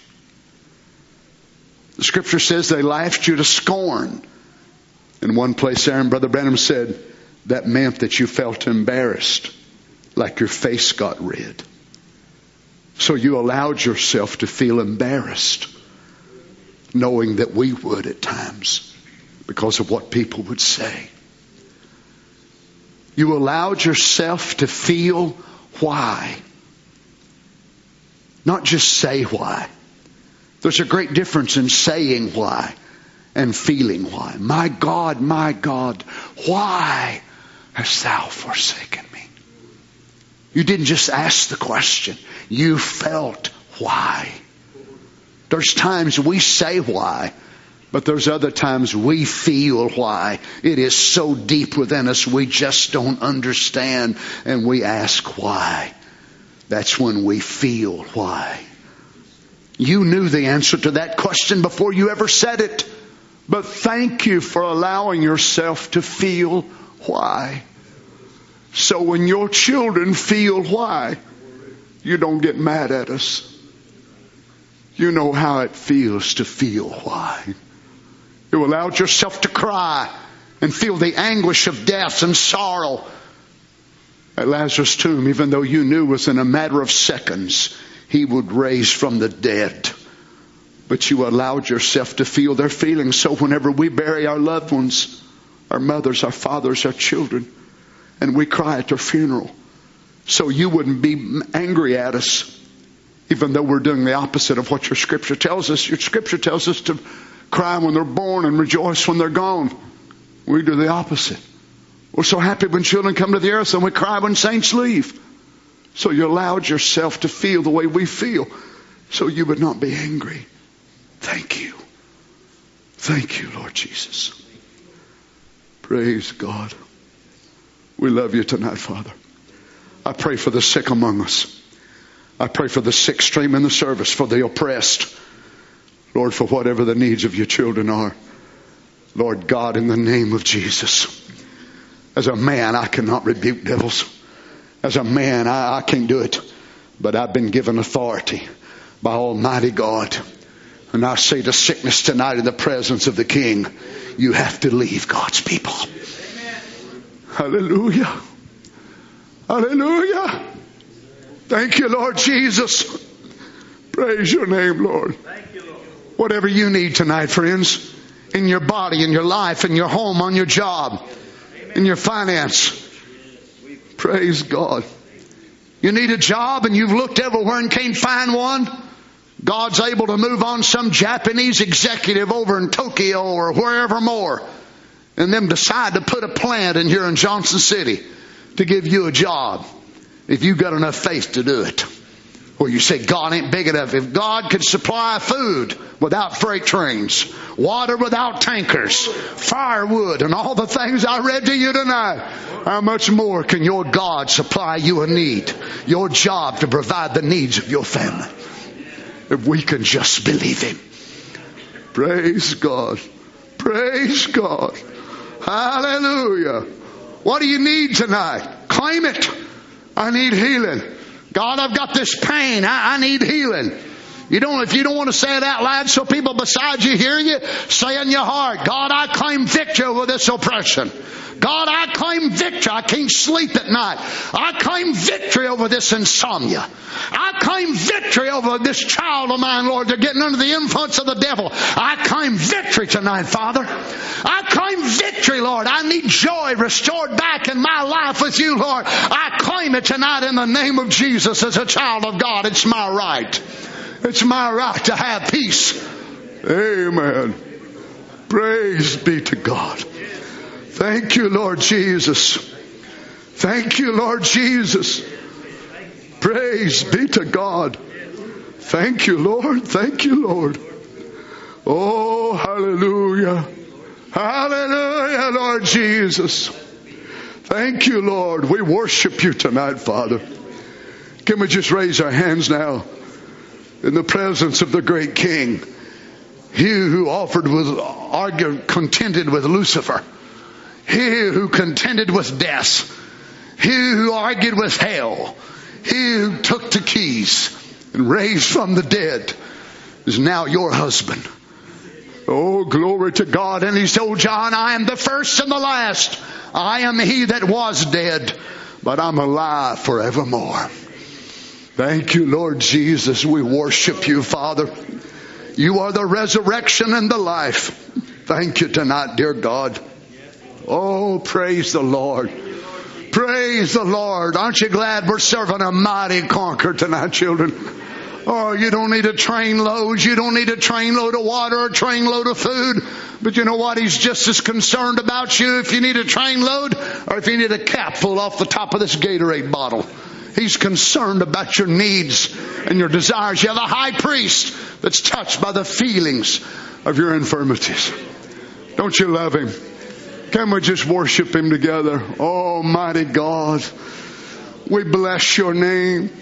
The scripture says they laughed you to scorn. In one place there, Brother Branham said that meant that you felt embarrassed, like your face got red. So you allowed yourself to feel embarrassed, knowing that we would at times because of what people would say. You allowed yourself to feel why. Not just say why. There's a great difference in saying why and feeling why. My God, why hast thou forsaken me? You didn't just ask the question. You felt why. There's times we say why, but there's other times we feel why. It is so deep within us we just don't understand, and we ask why. That's when we feel why. You knew the answer to that question before you ever said it. But thank you for allowing yourself to feel why. So when your children feel why, you don't get mad at us. You know how it feels to feel why. You allowed yourself to cry and feel the anguish of death and sorrow at Lazarus' tomb, even though you knew within a matter of seconds he would raise from the dead. But you allowed yourself to feel their feelings. So whenever we bury our loved ones, our mothers, our fathers, our children, and we cry at their funeral, so you wouldn't be angry at us, even though we're doing the opposite of what your scripture tells us. Your scripture tells us to cry when they're born and rejoice when they're gone. We do the opposite. We're so happy when children come to the earth, and we cry when saints leave. So you allowed yourself to feel the way we feel, so you would not be angry. Thank you. Thank you, Lord Jesus. Praise God. We love you tonight, Father. I pray for the sick among us. I pray for the sick stream in the service, for the oppressed. Lord, for whatever the needs of your children are. Lord God, in the name of Jesus. As a man, I cannot rebuke devils. As a man, I can't do it. But I've been given authority by Almighty God. And I say to sickness tonight in the presence of the King, you have to leave God's people. Amen. Hallelujah. Hallelujah. Thank you, Lord Jesus. Praise your name, Lord. Thank you, Lord. Whatever you need tonight, friends, in your body, in your life, in your home, on your job, in your finance. Praise God. You need a job and you've looked everywhere and can't find one. God's able to move on some Japanese executive over in Tokyo or wherever more, and them decide to put a plant in here in Johnson City to give you a job, if you've got enough faith to do it. Or you say, God ain't big enough. If God could supply food without freight trains, water without tankers, firewood, and all the things I read to you tonight, how much more can your God supply you a need? Your job to provide the needs of your family. If we can just believe Him. Praise God. Praise God. Hallelujah. What do you need tonight? Claim it. I need healing. God, I've got this pain. I need healing. If you don't want to say it out loud so people beside you hear you, say in your heart, God, I claim victory over this oppression. God, I claim victory. I can't sleep at night. I claim victory over this insomnia. I claim victory over this child of mine, Lord. They're getting under the influence of the devil. I claim victory tonight, Father. I claim victory, Lord. I need joy restored back in my life with you, Lord. I claim it tonight in the name of Jesus as a child of God. It's my right. It's my right to have peace. Amen. Praise be to God. Thank you, Lord Jesus. Thank you, Lord Jesus. Praise be to God. Thank you, Lord. Thank you, Lord. Oh, hallelujah. Hallelujah, Lord Jesus. Thank you, Lord. We worship you tonight, Father. Can we just raise our hands now in the presence of the great King? He who contended with Lucifer. He who contended with death. He who argued with hell. He who took the keys and raised from the dead is now your husband. Oh, glory to God. And he told John, I am the first and the last. I am he that was dead, but I'm alive forevermore. Thank you, Lord Jesus. We worship you, Father. You are the resurrection and the life. Thank you tonight, dear God. Oh, praise the Lord. Praise the Lord. Aren't you glad we're serving a mighty conqueror tonight, children? Oh, you don't need a trainload. You don't need a trainload of water or a trainload of food. But you know what? He's just as concerned about you if you need a trainload or if you need a cap full off the top of this Gatorade bottle. He's concerned about your needs and your desires. You have a high priest that's touched by the feelings of your infirmities. Don't you love him? Can we just worship him together? Almighty God, we bless your name.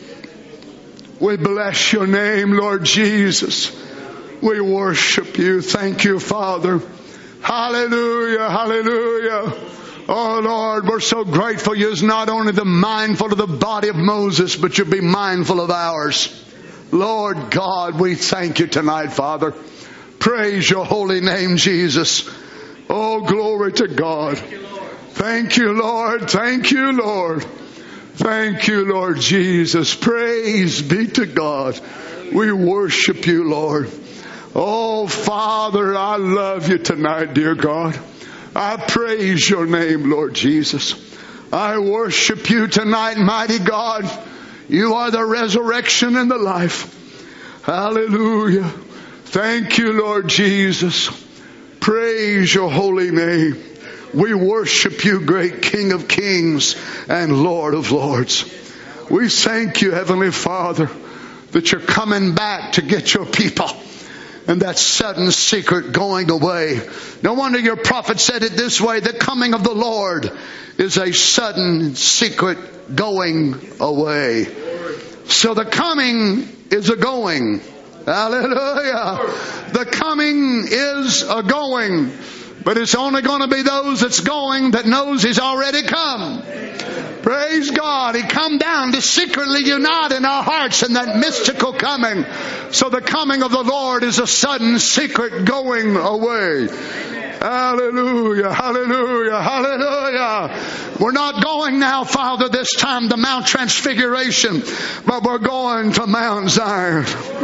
We bless your name, Lord Jesus. We worship you. Thank you, Father. Hallelujah, hallelujah. Oh, Lord, we're so grateful you're not only the mindful of the body of Moses, but you'll be mindful of ours. Lord God, we thank you tonight, Father. Praise your holy name, Jesus. Oh, glory to God. Thank you, Lord. Thank you, Lord. Thank you, Lord Jesus. Praise be to God. We worship you, Lord. Oh, Father, I love you tonight, dear God. I praise your name, Lord Jesus. I worship you tonight, mighty God. You are the resurrection and the life. Hallelujah. Thank you, Lord Jesus. Praise your holy name. We worship you, great King of kings and Lord of lords. We thank you, Heavenly Father, that you're coming back to get your people. And that sudden secret going away. No wonder your prophet said it this way: the coming of the Lord is a sudden secret going away. So the coming is a going. Hallelujah. The coming is a going. But it's only going to be those that's going that knows he's already come. Praise God. He come down to secretly unite in our hearts in that mystical coming. So the coming of the Lord is a sudden secret going away. Hallelujah, hallelujah, hallelujah. We're not going now, Father, this time to Mount Transfiguration, but we're going to Mount Zion.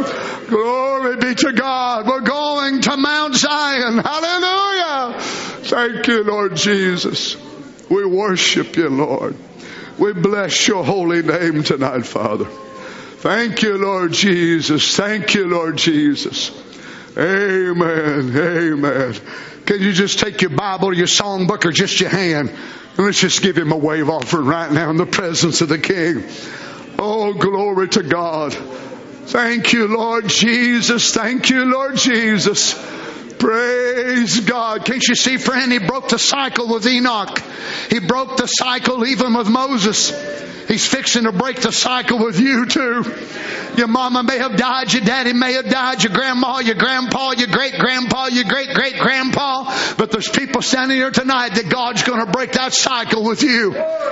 Glory be to God. We're going to Mount Zion. Hallelujah. Thank you, Lord Jesus. We worship you, Lord. We bless your holy name tonight, Father. Thank you, Lord Jesus. Thank you, Lord Jesus. Amen. Amen. Can you just take your Bible, your songbook, or just your hand, and let's just give him a wave offering right now in the presence of the King. Oh, glory to God. Thank you, Lord Jesus. Thank you, Lord Jesus. Praise God. Can't you see, friend? He broke the cycle with Enoch. He broke the cycle even with Moses. He's fixing to break the cycle with you too. Your mama may have died, your daddy may have died, your grandma, your grandpa, your great-grandpa, your great-great-grandpa. But there's people standing here tonight that God's going to break that cycle with you.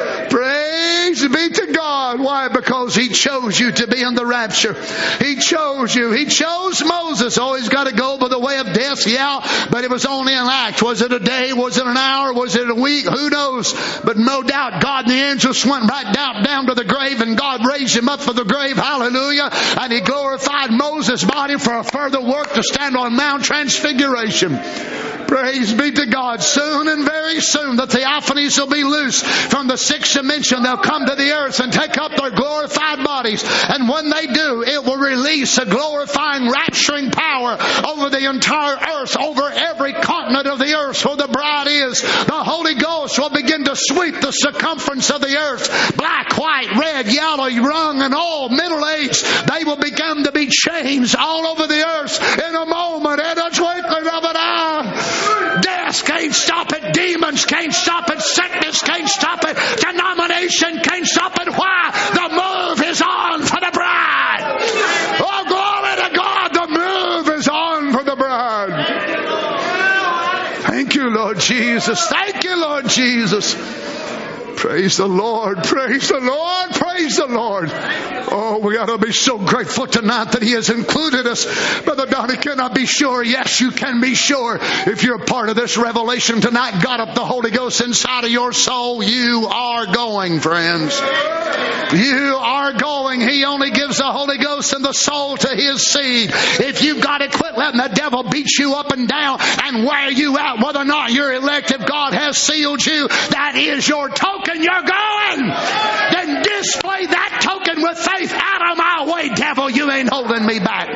Praise be to God. Why? Because He chose you to be in the rapture. He chose you. He chose Moses. Oh, he's got to go by the way of death, yeah, but it was only an act. Was it a day? Was it an hour? Was it a week? Who knows? But no doubt God and the angels went right down to the grave, and God raised him up for the grave. Hallelujah. And He glorified Moses' body for a further work to stand on Mount Transfiguration. Praise be to God. Soon and very soon the theophanies will be loose from the sixth dimension. They'll come to the earth and take up their glorified bodies. And when they do, it will release a glorifying, rapturing power over the entire earth, over every continent of the earth where the bride is. The Holy Ghost will begin to sweep the circumference of the earth. Black, white, red, yellow, young, and old, middle-aged. They will begin to be changed all over the earth in a moment, in a twinkling of an eye. Death can't stop it. Demons can't stop it. Sickness can't stop it. Denomination can't stop it. Why? The move is on for the bride. Oh, glory to God. The move is on for the bride. Thank you, Lord Jesus. Thank you, Lord Jesus. Praise the Lord. Praise the Lord. Praise the Lord. Oh, we ought to be so grateful tonight that He has included us. Brother Donnie, can I be sure? Yes, you can be sure. If you're a part of this revelation tonight, God up the Holy Ghost inside of your soul, you are going, friends. You are going. He only gives the Holy Ghost and the soul to His seed. If you've got to quit letting the devil beat you up and down and wear you out, whether or not you're elect, if God has sealed you, that is your token. You're going. Then display that token with faith. Out of my way, devil. You ain't holding me back.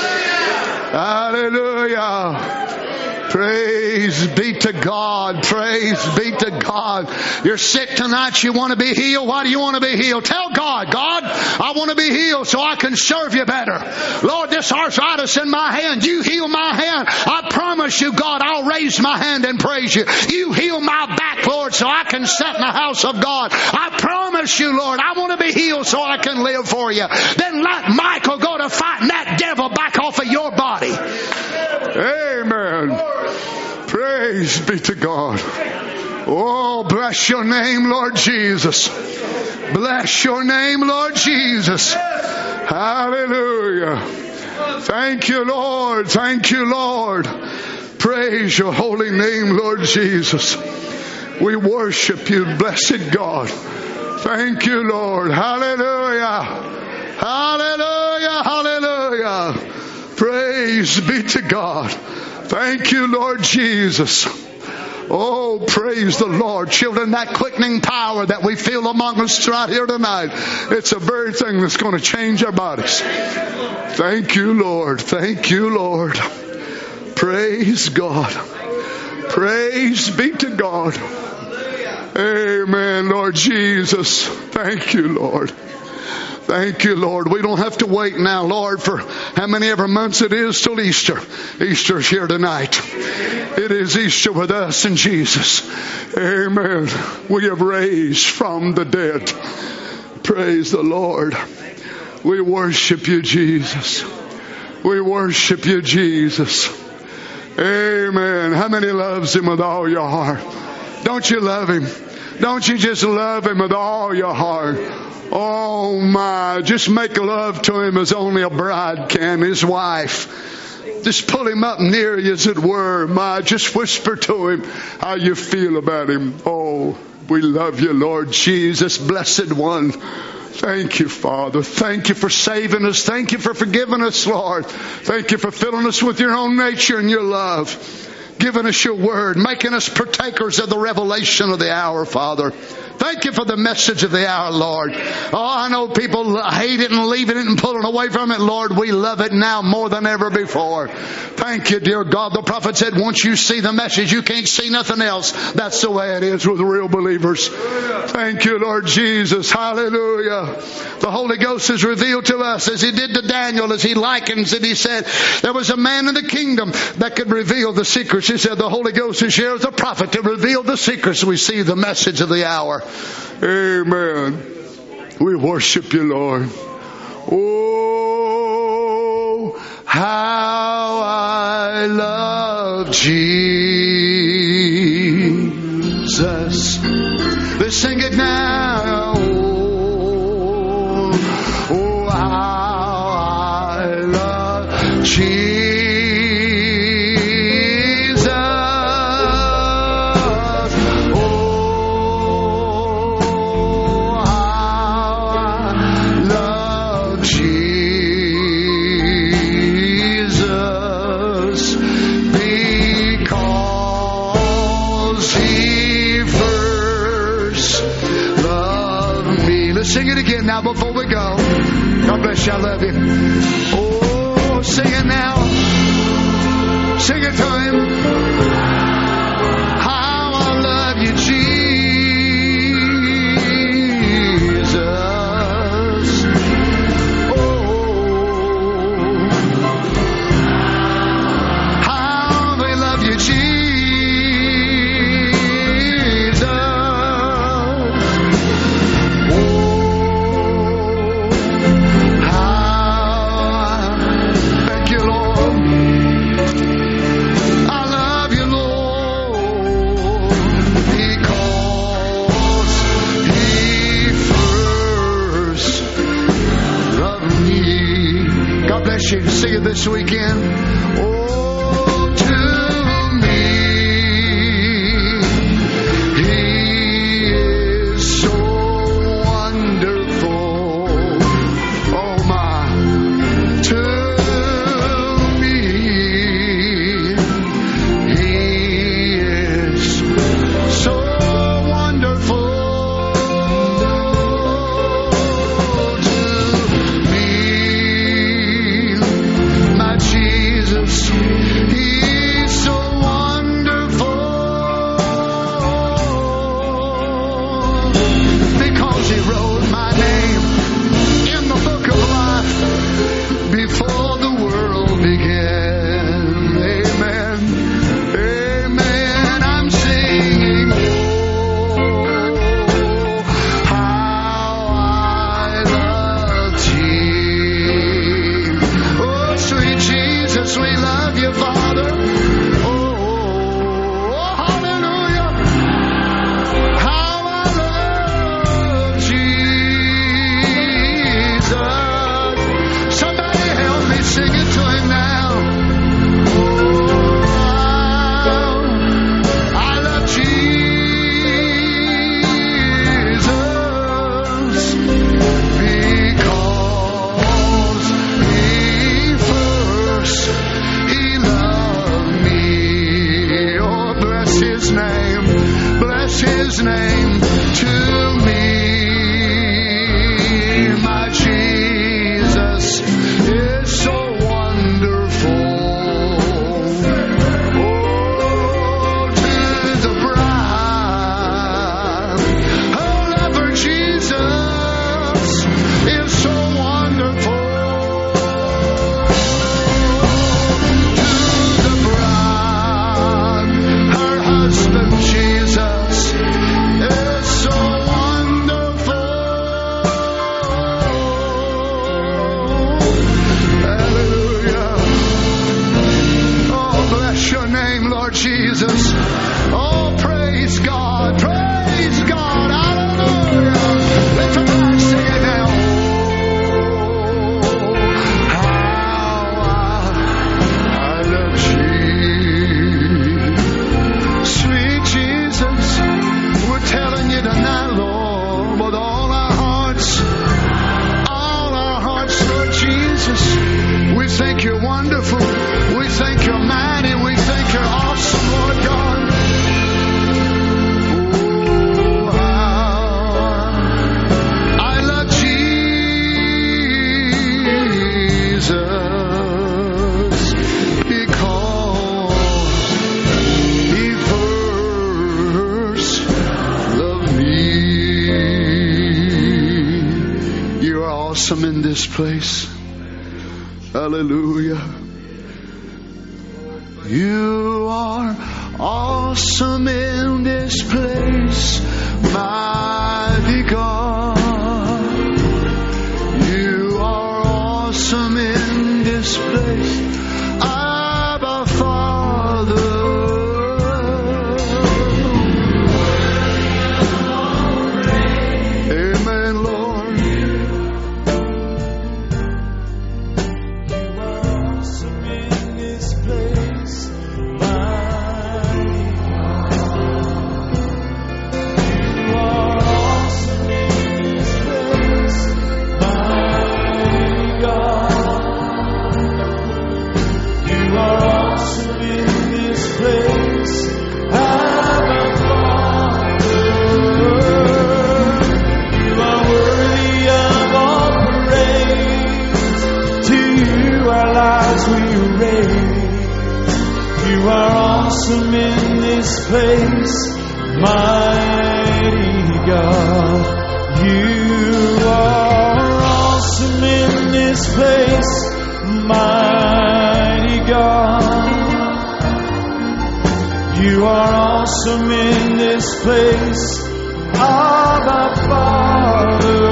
Hallelujah. Praise be to God. Praise be to God. You're sick tonight. You want to be healed. Why do you want to be healed? Tell God, God, I want to be healed so I can serve you better. Lord, this arthritis in my hand, you heal my hand. I promise you, God, I'll raise my hand and praise you. You heal my back, Lord, so I can sit in the house of God. I promise you, Lord, I want to be healed so I can live for you. Then let Michael go to fighting that devil back off of your body. Amen. Praise be to God. Oh, bless your name, Lord Jesus. Bless your name, Lord Jesus. Hallelujah. Thank you, Lord. Thank you, Lord. Praise your holy name, Lord Jesus. We worship you, blessed God. Thank you, Lord. Hallelujah. Hallelujah. Hallelujah. Praise be to God. Thank you, Lord Jesus. Oh, praise the Lord. Children, that quickening power that we feel among us right here tonight, it's the very thing that's going to change our bodies. Thank you, Lord. Thank you, Lord. Praise God. Praise be to God. Amen, Lord Jesus. Thank you, Lord. Thank you, Lord. We don't have to wait now, Lord, for how many ever months it is till Easter. Easter's here tonight. It is Easter with us and Jesus. Amen. We have raised from the dead. Praise the Lord. We worship you, Jesus. We worship you, Jesus. Amen. How many loves Him with all your heart? Don't you love Him? Don't you just love Him with all your heart? Oh my, just make love to Him as only a bride can, His wife. Just pull Him up near you, as it were. My, just whisper to Him how you feel about Him. Oh, we love you, Lord Jesus, blessed one. Thank you, Father. Thank you for saving us. Thank you for forgiving us, Lord. Thank you for filling us with your own nature and your love. Giving us your word, making us partakers of the revelation of the hour, Father. Thank you for the message of the hour, Lord. Oh, I know people hate it and leaving it and pulling away from it. Lord, we love it now more than ever before. Thank you, dear God. The prophet said, once you see the message, you can't see nothing else. That's the way it is with real believers. Thank you, Lord Jesus. Hallelujah. The Holy Ghost is revealed to us as He did to Daniel, as He likens it. He said, there was a man in the kingdom that could reveal the secrets. He said, the Holy Ghost is here as a prophet to reveal the secrets. We see the message of the hour. Amen. We worship you, Lord. Oh, how I love Jesus. Let's sing it now. Oh, how I love Jesus. Sing it again now before we go. God bless you. I love you. Oh, sing it now. Sing it to Him. How I love you, Jesus. Oh, how we love you, Jesus. Sing it this weekend. Oh, to me, He is so wonderful. Oh my, to me, He is so wonderful. He's so wonderful because He wrote my name in the book of life before the world began. Amen. Amen. I'm singing. Oh, how I love Jesus. Oh, sweet Jesus, we love you, Father. Oh, hallelujah. How I love Jesus. Somebody help me sing it to Him now. Oh, I love Jesus because He first loved me. Oh, bless His name. Bless His name to me. My Jesus is so wonderful. Oh, to the bride, her lover Jesus is so wonderful. Husband Jesus, place. Hallelujah. You are awesome in this place, mighty God. You are awesome in this place, Abba Father. Amen, Lord. You are awesome in this place, mighty God. You are awesome in this place, mighty God. You are awesome in this place, Abba Father.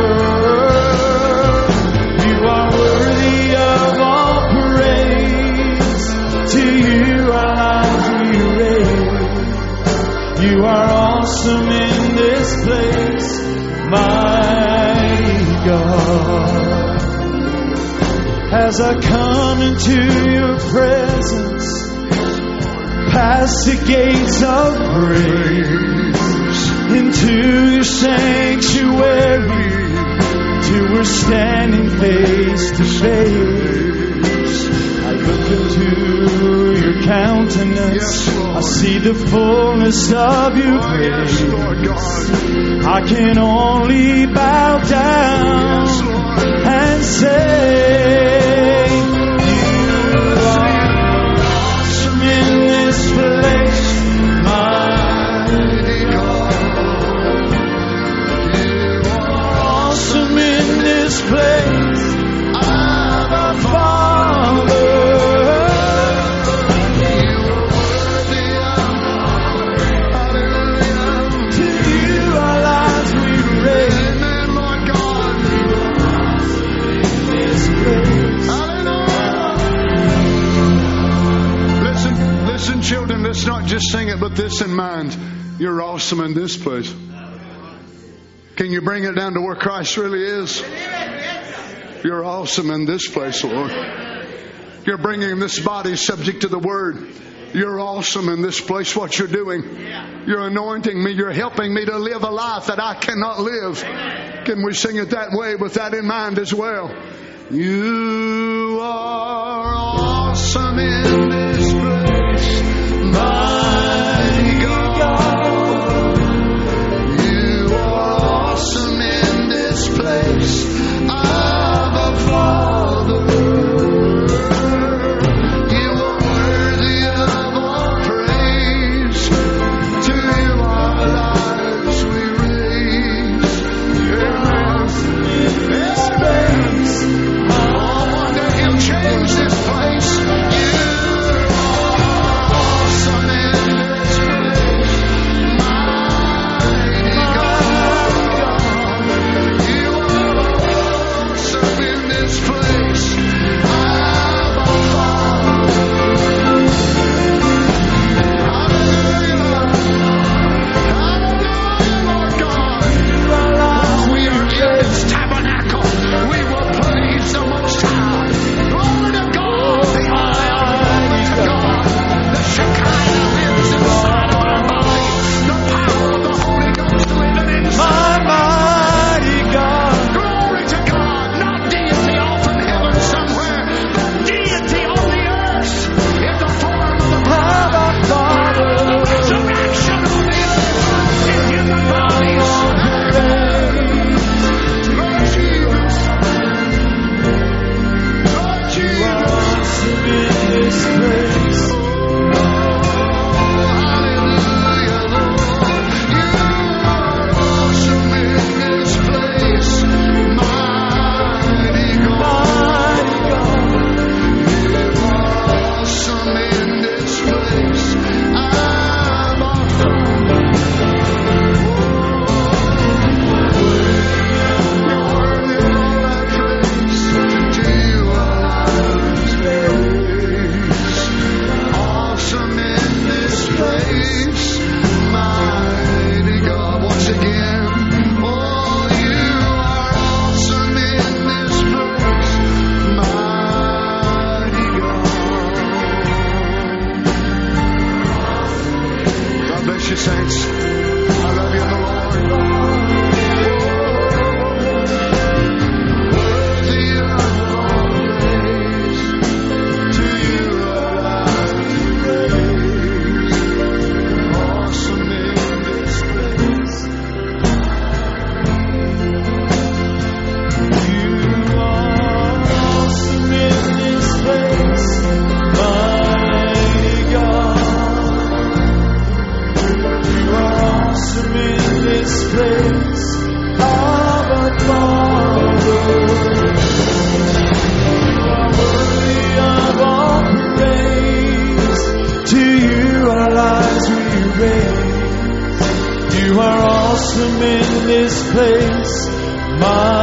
You are worthy of all praise. To you our lives we raise. You are awesome in this place, mighty God. As I come into your presence, past the gates of grace, into your sanctuary, till we're standing face to face. I look into your countenance, I see the fullness of your grace. I can only bow down and say, let's not just sing it, but this in mind. You're awesome in this place. Can you bring it down to where Christ really is? You're awesome in this place, Lord. You're bringing this body subject to the Word. You're awesome in this place, what you're doing. You're anointing me. You're helping me to live a life that I cannot live. Can we sing it that way with that in mind as well? You are awesome in this place, mighty God. You are awesome in this place, Abba Father. You are worthy of all praise. To you our lives we raise. Oh, one day He'll change this place. You are saints. I love you in the Lord. Worthy of all praise, to you I raise. Awesome in this place. You are awesome in this place, mighty God. You are awesome in this place, Abba Father. You are worthy of all praise. To you our lives we raise. You are awesome in this place, my